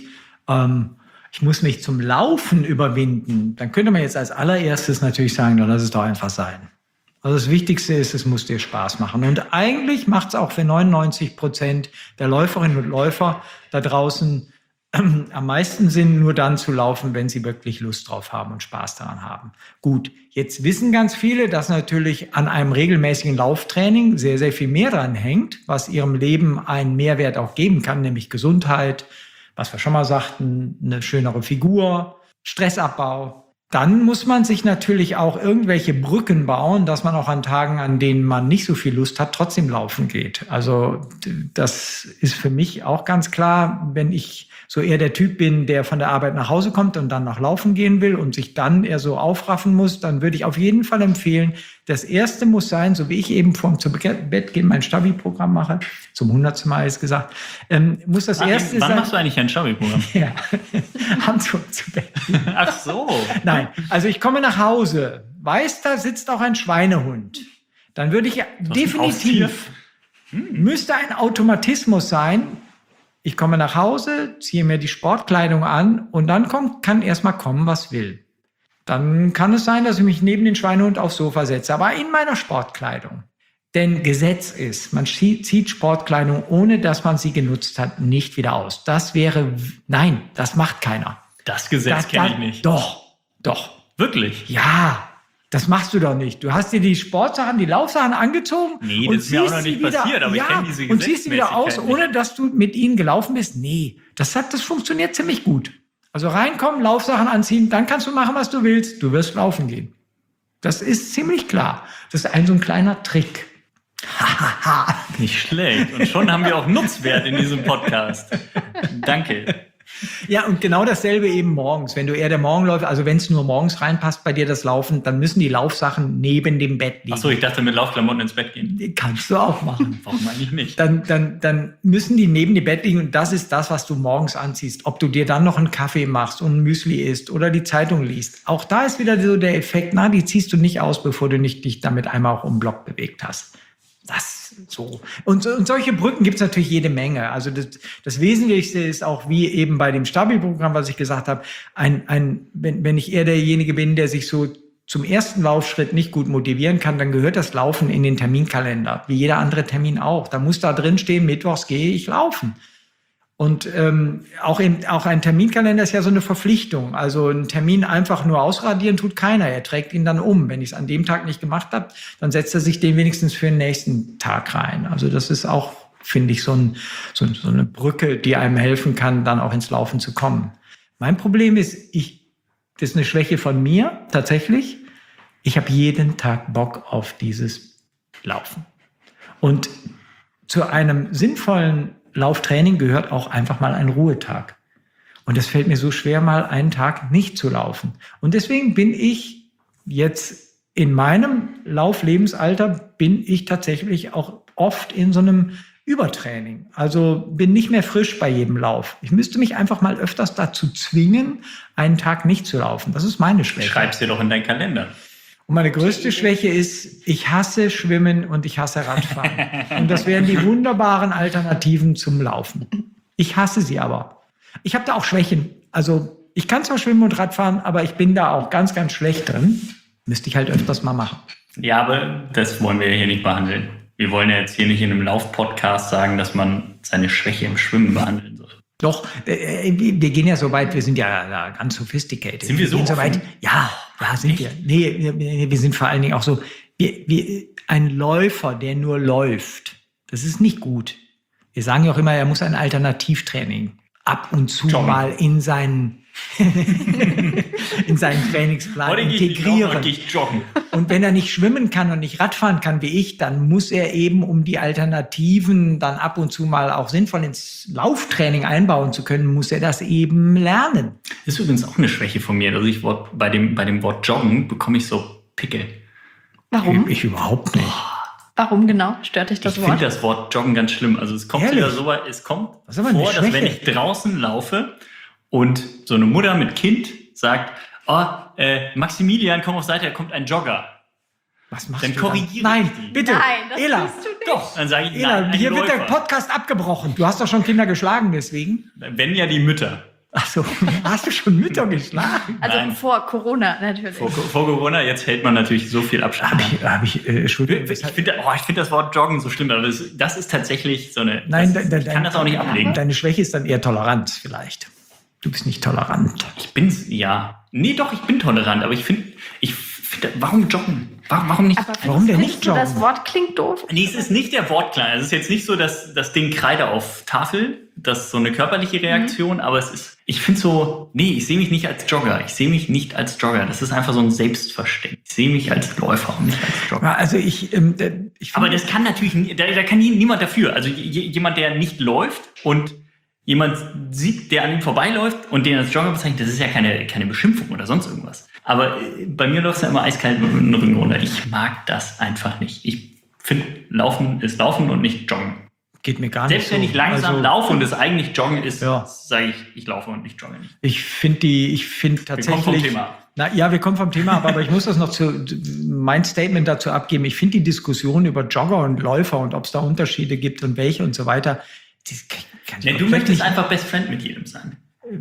ich muss mich zum Laufen überwinden, dann könnte man jetzt als allererstes natürlich sagen, lass es doch einfach sein. Also das Wichtigste ist, es muss dir Spaß machen. Und eigentlich macht es auch für 99% der Läuferinnen und Läufer da draußen am meisten Sinn, nur dann zu laufen, wenn sie wirklich Lust drauf haben und Spaß daran haben. Gut, jetzt wissen ganz viele, dass natürlich an einem regelmäßigen Lauftraining sehr, sehr viel mehr dran hängt, was ihrem Leben einen Mehrwert auch geben kann, nämlich Gesundheit, was wir schon mal sagten, eine schönere Figur, Stressabbau. Dann muss man sich natürlich auch irgendwelche Brücken bauen, dass man auch an Tagen, an denen man nicht so viel Lust hat, trotzdem laufen geht. Also das ist für mich auch ganz klar, wenn ich so eher der Typ bin, der von der Arbeit nach Hause kommt und dann noch laufen gehen will und sich dann eher so aufraffen muss, dann würde ich auf jeden Fall empfehlen, das Erste muss sein, so wie ich eben vorm zu Bett gehen mein Stabi-Programm mache, zum 100. Mal ist gesagt, muss das Erste sein. Wann machst du eigentlich ein Stabi-Programm? Ja, abends zu Bett. Ach so. Nein, also ich komme nach Hause, weiß, da sitzt auch ein Schweinehund. Dann würde ich definitiv, müsste ein Automatismus sein, ich komme nach Hause, ziehe mir die Sportkleidung an und dann kann erstmal kommen, was will. Dann kann es sein, dass ich mich neben den Schweinehund aufs Sofa setze, aber in meiner Sportkleidung. Denn Gesetz ist, man zieht Sportkleidung, ohne dass man sie genutzt hat, nicht wieder aus. Das macht keiner. Das Gesetz kenne ich nicht. Doch. Wirklich? Ja, das machst du doch nicht. Du hast dir die Sportsachen, die Laufsachen angezogen. Nee, und das ist mir auch noch ziehst sie nicht wieder, passiert, aber ich kenne diese und ziehst sie wieder aus, Gesetzmäßigkeit ohne dass du mit ihnen gelaufen bist. Nee, das funktioniert ziemlich gut. Also reinkommen, Laufsachen anziehen, dann kannst du machen, was du willst. Du wirst laufen gehen. Das ist ziemlich klar. Das ist so ein kleiner Trick. Nicht schlecht. Und schon haben wir auch Nutzwert in diesem Podcast. Danke. Ja, und genau dasselbe eben morgens. Wenn du eher der Morgenläufer, also wenn es nur morgens reinpasst bei dir das Laufen, dann müssen die Laufsachen neben dem Bett liegen. Ach so, ich dachte mit Laufklamotten ins Bett gehen. Kannst du auch machen. Warum eigentlich nicht? Dann müssen die neben dem Bett liegen und das ist das, was du morgens anziehst. Ob du dir dann noch einen Kaffee machst und ein Müsli isst oder die Zeitung liest. Auch da ist wieder so der Effekt, die ziehst du nicht aus, bevor du nicht dich damit einmal auch um den Block bewegt hast. Das so. Und solche Brücken gibt es natürlich jede Menge. Also das Wesentlichste ist auch, wie eben bei dem Stabi-Programm, was ich gesagt habe, wenn ich eher derjenige bin, der sich so zum ersten Laufschritt nicht gut motivieren kann, dann gehört das Laufen in den Terminkalender, wie jeder andere Termin auch. Da muss da drin stehen, mittwochs gehe ich laufen. Und auch ein Terminkalender ist ja so eine Verpflichtung. Also einen Termin einfach nur ausradieren tut keiner. Er trägt ihn dann um. Wenn ich es an dem Tag nicht gemacht habe, dann setzt er sich den wenigstens für den nächsten Tag rein. Also das ist auch, finde ich, so eine Brücke, die einem helfen kann, dann auch ins Laufen zu kommen. Mein Problem ist, das ist eine Schwäche von mir tatsächlich. Ich habe jeden Tag Bock auf dieses Laufen. Und zu einem sinnvollen Lauftraining gehört auch einfach mal ein Ruhetag. Und es fällt mir so schwer, mal einen Tag nicht zu laufen. Und deswegen bin ich jetzt in meinem Lauflebensalter bin ich tatsächlich auch oft in so einem Übertraining. Also bin nicht mehr frisch bei jedem Lauf. Ich müsste mich einfach mal öfters dazu zwingen, einen Tag nicht zu laufen. Das ist meine Schwäche. Schreib's dir doch in deinen Kalender. Und meine größte Schwäche ist, ich hasse Schwimmen und ich hasse Radfahren. Und das wären die wunderbaren Alternativen zum Laufen. Ich hasse sie aber. Ich habe da auch Schwächen. Also ich kann zwar schwimmen und Radfahren, aber ich bin da auch ganz, ganz schlecht drin. Müsste ich halt öfters mal machen. Ja, aber das wollen wir hier nicht behandeln. Wir wollen ja jetzt hier nicht in einem Lauf-Podcast sagen, dass man seine Schwäche im Schwimmen behandeln soll. Doch, wir gehen ja so weit, wir sind ja ganz sophisticated. Sind wir so gehen weit? Ja, sind wir. Nee, wir sind vor allen Dingen auch so, ein Läufer, der nur läuft, das ist nicht gut. Wir sagen ja auch immer, er muss ein Alternativtraining ab und zu mal in seinen Trainingsplan integrieren. Und wenn er nicht schwimmen kann und nicht Radfahren kann wie ich, dann muss er eben, um die Alternativen dann ab und zu mal auch sinnvoll ins Lauftraining einbauen zu können, muss er das eben lernen. Das ist übrigens auch eine Schwäche von mir. Also bei dem Wort Joggen bekomme ich so Pickel. Warum? Ich überhaupt nicht. Warum genau? Stört dich das Ich Wort? finde das Wort Joggen ganz schlimm. Also es kommt wieder so weit, es kommt vor, dass wenn ich draußen laufe und so eine Mutter mit Kind sagt, Maximilian, komm auf Seite, da kommt ein Jogger. Was machst dann du korrigiere Nein, ich die. bitte. Nein, das Ela. tust du nicht. Doch, dann sage ich, Ela, nein, ein hier wird der Läufer. Podcast abgebrochen. Du hast doch schon Kinder geschlagen deswegen. Wenn ja die Mütter. Ach so, hast du schon Mütter geschlagen? Also Nein. vor Corona natürlich. Vor Corona, jetzt hält man natürlich so viel Abstand. Entschuldigung. Ich finde das Wort Joggen so schlimm, aber das ist tatsächlich so eine... Nein, ich kann das auch nicht ablegen. Deine Schwäche ist dann eher Toleranz vielleicht. Du bist nicht tolerant. Ich bin's, ja. Nee, doch, ich bin tolerant, aber ich finde, warum joggen? Warum nicht? Aber Warum denn findest nicht du, joggen? das Wort klingt doof? Nee, es ist nicht der Wortklang. Es ist jetzt nicht so, dass das Ding Kreide auf Tafel, das ist so eine körperliche Reaktion, aber es ist, ich finde so, nee, ich sehe mich nicht als Jogger. Ich sehe mich nicht als Jogger. Das ist einfach so ein Selbstverständnis. Ich sehe mich als Läufer und nicht als Jogger. Also ich Aber das kann natürlich, da kann niemand dafür. Also jemand, der nicht läuft und jemand sieht, der an ihm vorbeiläuft und den als Jogger bezeichnet, das ist ja keine Beschimpfung oder sonst irgendwas. Aber bei mir läuft es ja immer eiskalt mit dem Rücken runter. Ich mag das einfach nicht. Ich finde, Laufen ist Laufen und nicht Joggen. Geht mir gar Selbst nicht so. wenn ich langsam laufe und es eigentlich Joggen ist, Ja. sage ich laufe und nicht jogge nicht. Ich finde tatsächlich. Wir kommen vom Thema. Wir kommen vom Thema, aber ich muss das noch mein Statement dazu abgeben. Ich finde die Diskussion über Jogger und Läufer und ob es da Unterschiede gibt und welche und so weiter. Du möchtest einfach Best Friend mit jedem sein.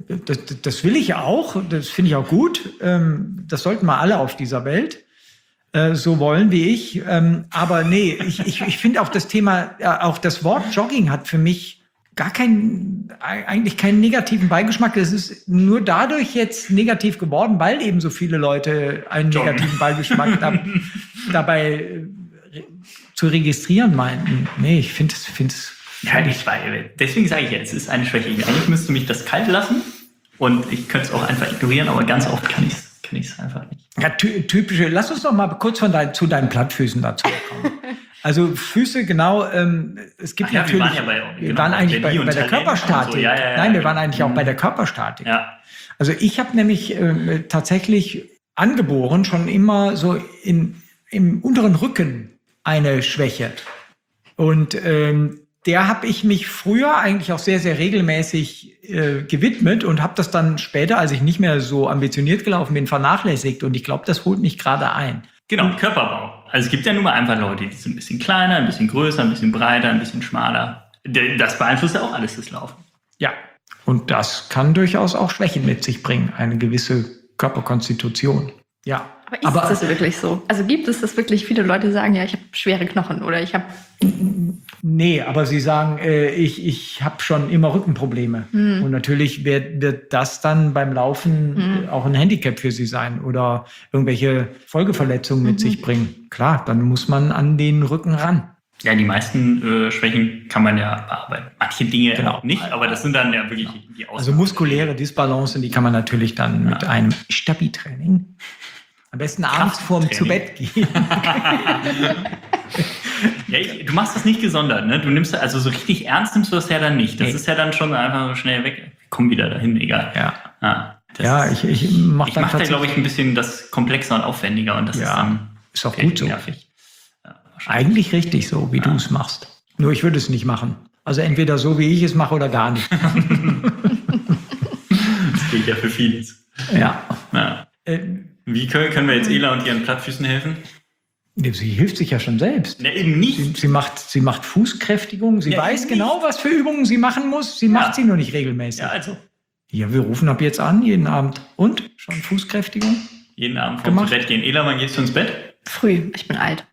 Das will ich auch. Das finde ich auch gut. Das sollten wir alle auf dieser Welt so wollen wie ich. Aber nee, ich finde auch das Thema, auch das Wort Jogging hat für mich eigentlich keinen negativen Beigeschmack. Das ist nur dadurch jetzt negativ geworden, weil eben so viele Leute einen Joggen. negativen Beigeschmack dabei zu registrieren meinten. Nee, ich finde es Ja, deswegen sage ich ja, es ist eine Schwäche. Eigentlich müsste mich das kalt lassen und ich könnte es auch einfach ignorieren, aber ganz oft kann ich es einfach nicht. Ja, typische. Lass uns doch mal kurz zu deinen Plattfüßen dazu kommen. Also Füße, genau. Es gibt natürlich. Wir waren eigentlich bei der Körperstatik. So. Nein, wir waren eigentlich auch bei der Körperstatik. Ja. Also ich habe nämlich tatsächlich angeboren schon immer so im unteren Rücken eine Schwäche. Und der habe ich mich früher eigentlich auch sehr, sehr regelmäßig gewidmet und habe das dann später, als ich nicht mehr so ambitioniert gelaufen bin, vernachlässigt. Und ich glaube, das holt mich gerade ein. Genau, Körperbau. Also es gibt ja nun mal einfach Leute, die sind ein bisschen kleiner, ein bisschen größer, ein bisschen breiter, ein bisschen schmaler. Das beeinflusst ja auch alles das Laufen. Ja, und das kann durchaus auch Schwächen mit sich bringen, eine gewisse Körperkonstitution. Ja. Aber ist das wirklich so? Also gibt es das wirklich? Viele Leute sagen ja, ich habe schwere Knochen oder ich habe... Nee, aber Sie sagen, ich habe schon immer Rückenprobleme. Und natürlich wird das dann beim Laufen auch ein Handicap für Sie sein oder irgendwelche Folgeverletzungen mit sich bringen. Klar, dann muss man an den Rücken ran. Ja, die meisten Schwächen kann man ja bearbeiten. Manche Dinge auch nicht, aber das sind dann ja wirklich die Ausnahmen. Also muskuläre Disbalance, die kann man natürlich dann mit einem Stabi-Training am besten abends vorm zu Bett gehen. Ja, du machst das nicht gesondert, ne? Du nimmst also so richtig ernst nimmst du das ja dann nicht. Das ist ja dann schon einfach so schnell weg. Komm wieder dahin, egal. Ich mache da, glaube ich, ein bisschen das komplexer und aufwendiger und das ist auch gut so. Nervig. Eigentlich richtig so, wie du es machst. Nur ich würde es nicht machen. Also entweder so, wie ich es mache oder gar nicht. Das gilt ja für vieles. Ja. Wie können wir jetzt Ela und ihren Plattfüßen helfen? Sie hilft sich ja schon selbst. Ja, eben nicht. Sie macht Fußkräftigung. Sie weiß genau, was für Übungen sie machen muss. Sie macht sie nur nicht regelmäßig. Ja, also. Ja, wir rufen ab jetzt an, jeden Abend. Und? Schon Fußkräftigung? Jeden Abend vorm zu Bett gehen. Ela, wann gehst du ins Bett? Früh. Ich bin alt.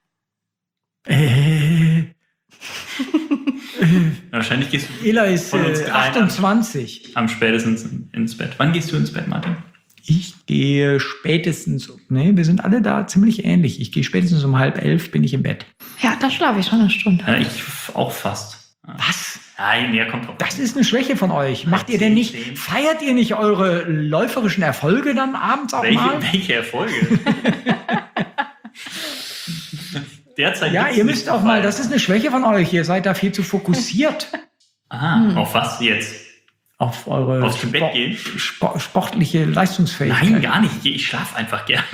Wahrscheinlich gehst du. Ela ist 28. Am spätestens ins Bett. Wann gehst du ins Bett, Martin? Ich gehe spätestens, wir sind alle da ziemlich ähnlich. Ich gehe spätestens um 10:30, bin ich im Bett. Ja, da schlafe ich schon eine Stunde. Ja, ich auch fast. Was? Nein, kommt drauf. Das ist eine Schwäche von euch. Feiert ihr nicht eure läuferischen Erfolge dann abends auch mal? Welche Erfolge? Derzeit ihr müsst auch mal, das ist eine Schwäche von euch. Ihr seid da viel zu fokussiert. Aha, auf was jetzt? Auf eure aufs Bett gehen? Sportliche Leistungsfähigkeit. Nein, gar nicht. Ich schlafe einfach gerne.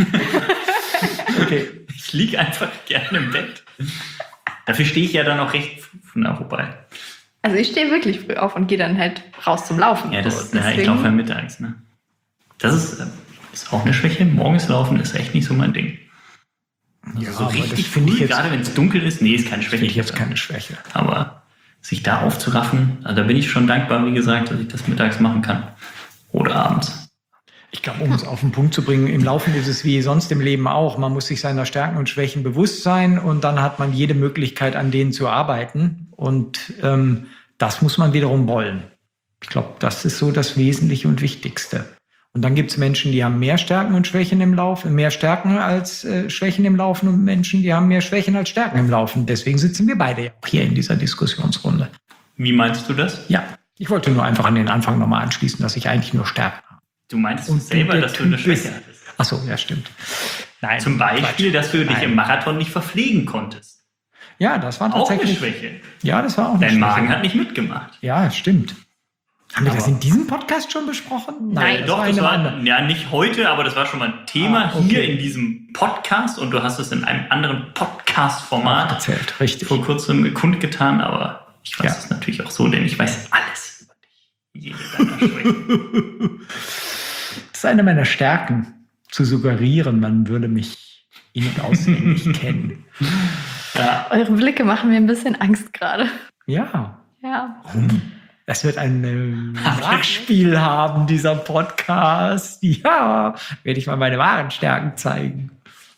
Okay. Ich liege einfach gerne im Bett. Dafür stehe ich ja dann auch recht vorbei. Also ich stehe wirklich früh auf und gehe dann halt raus zum Laufen. Ja, ich laufe ja mittags. Ne? Das ist auch eine Schwäche. Morgens laufen ist echt nicht so mein Ding. Also so richtig früh, gerade wenn es dunkel ist, ist keine Schwäche. Finde ich jetzt keine Schwäche. Aber sich da aufzuraffen, also da bin ich schon dankbar, wie gesagt, dass ich das mittags machen kann. Oder abends. Ich glaube, um es auf den Punkt zu bringen, im Laufen ist es wie sonst im Leben auch. Man muss sich seiner Stärken und Schwächen bewusst sein und dann hat man jede Möglichkeit, an denen zu arbeiten. Und das muss man wiederum wollen. Ich glaube, das ist so das Wesentliche und Wichtigste. Und dann gibt es Menschen, die haben mehr Stärken und Schwächen im Laufen, mehr Stärken als Schwächen im Laufen und Menschen, die haben mehr Schwächen als Stärken im Laufen. Deswegen sitzen wir beide ja auch hier in dieser Diskussionsrunde. Wie meinst du das? Ja, ich wollte nur einfach an den Anfang nochmal anschließen, dass ich eigentlich nur Stärken habe. Du meinst selber, dass du eine Schwäche hattest? Ach so, ja, stimmt. Nein, zum Beispiel, dass du dich im Marathon nicht verpflegen konntest. Ja, das war tatsächlich auch eine Schwäche. Ja, das war auch eine Schwäche. Dein Magen Schwäche. hat nicht mitgemacht. Ja, stimmt. Haben wir das in diesem Podcast schon besprochen? Nein, das war nicht heute, aber das war schon mal ein Thema hier in diesem Podcast und du hast es in einem anderen Podcast-Format erzählt, richtig. Vor kurzem kundgetan, aber ich weiß es natürlich auch so, denn ich weiß alles über dich. Jede deiner Schwächen. Das ist eine meiner Stärken, zu suggerieren, man würde mich in- und auswendig kennen. Ja. Eure Blicke machen mir ein bisschen Angst gerade. Ja. Warum? Das wird ein Nachspiel haben, dieser Podcast. Ja, werde ich mal meine wahren Stärken zeigen.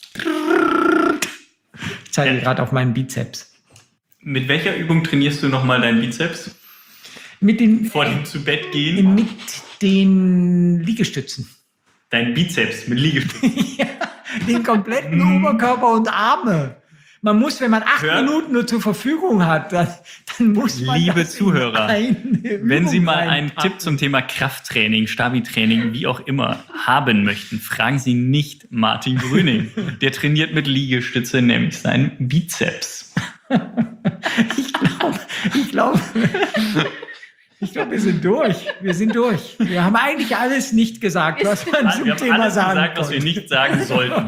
Ich zeige gerade auf meinen Bizeps. Mit welcher Übung trainierst du nochmal deinen Bizeps? Vor dem zu Bett gehen? Mit den Liegestützen. Dein Bizeps mit Liegestützen? Ja, den kompletten Oberkörper und Arme. Man muss, wenn man 8 Minuten nur zur Verfügung hat, dann muss man. Liebe Zuhörer, wenn Sie mal einen Tipp zum Thema Krafttraining, Stabi-Training, wie auch immer, haben möchten, fragen Sie nicht Martin Brüning. Der trainiert mit Liegestütze, nämlich seinen Bizeps. Ich glaube, wir sind durch. Wir haben eigentlich alles nicht gesagt, was man zum Thema sagen gesagt, was wir nicht sagen sollten.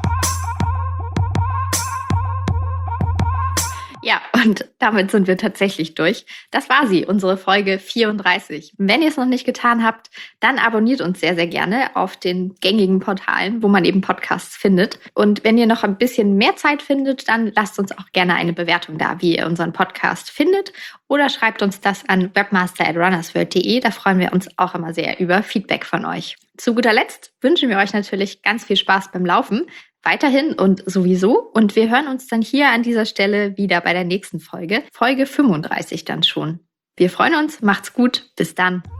Ja, und damit sind wir tatsächlich durch. Das war sie, unsere Folge 34. Wenn ihr es noch nicht getan habt, dann abonniert uns sehr, sehr gerne auf den gängigen Portalen, wo man eben Podcasts findet. Und wenn ihr noch ein bisschen mehr Zeit findet, dann lasst uns auch gerne eine Bewertung da, wie ihr unseren Podcast findet. Oder schreibt uns das an webmaster@runnersworld.de. Da freuen wir uns auch immer sehr über Feedback von euch. Zu guter Letzt wünschen wir euch natürlich ganz viel Spaß beim Laufen. weiterhin und sowieso. Und wir hören uns dann hier an dieser Stelle wieder bei der nächsten Folge. Folge 35 dann schon. Wir freuen uns. Macht's gut. Bis dann.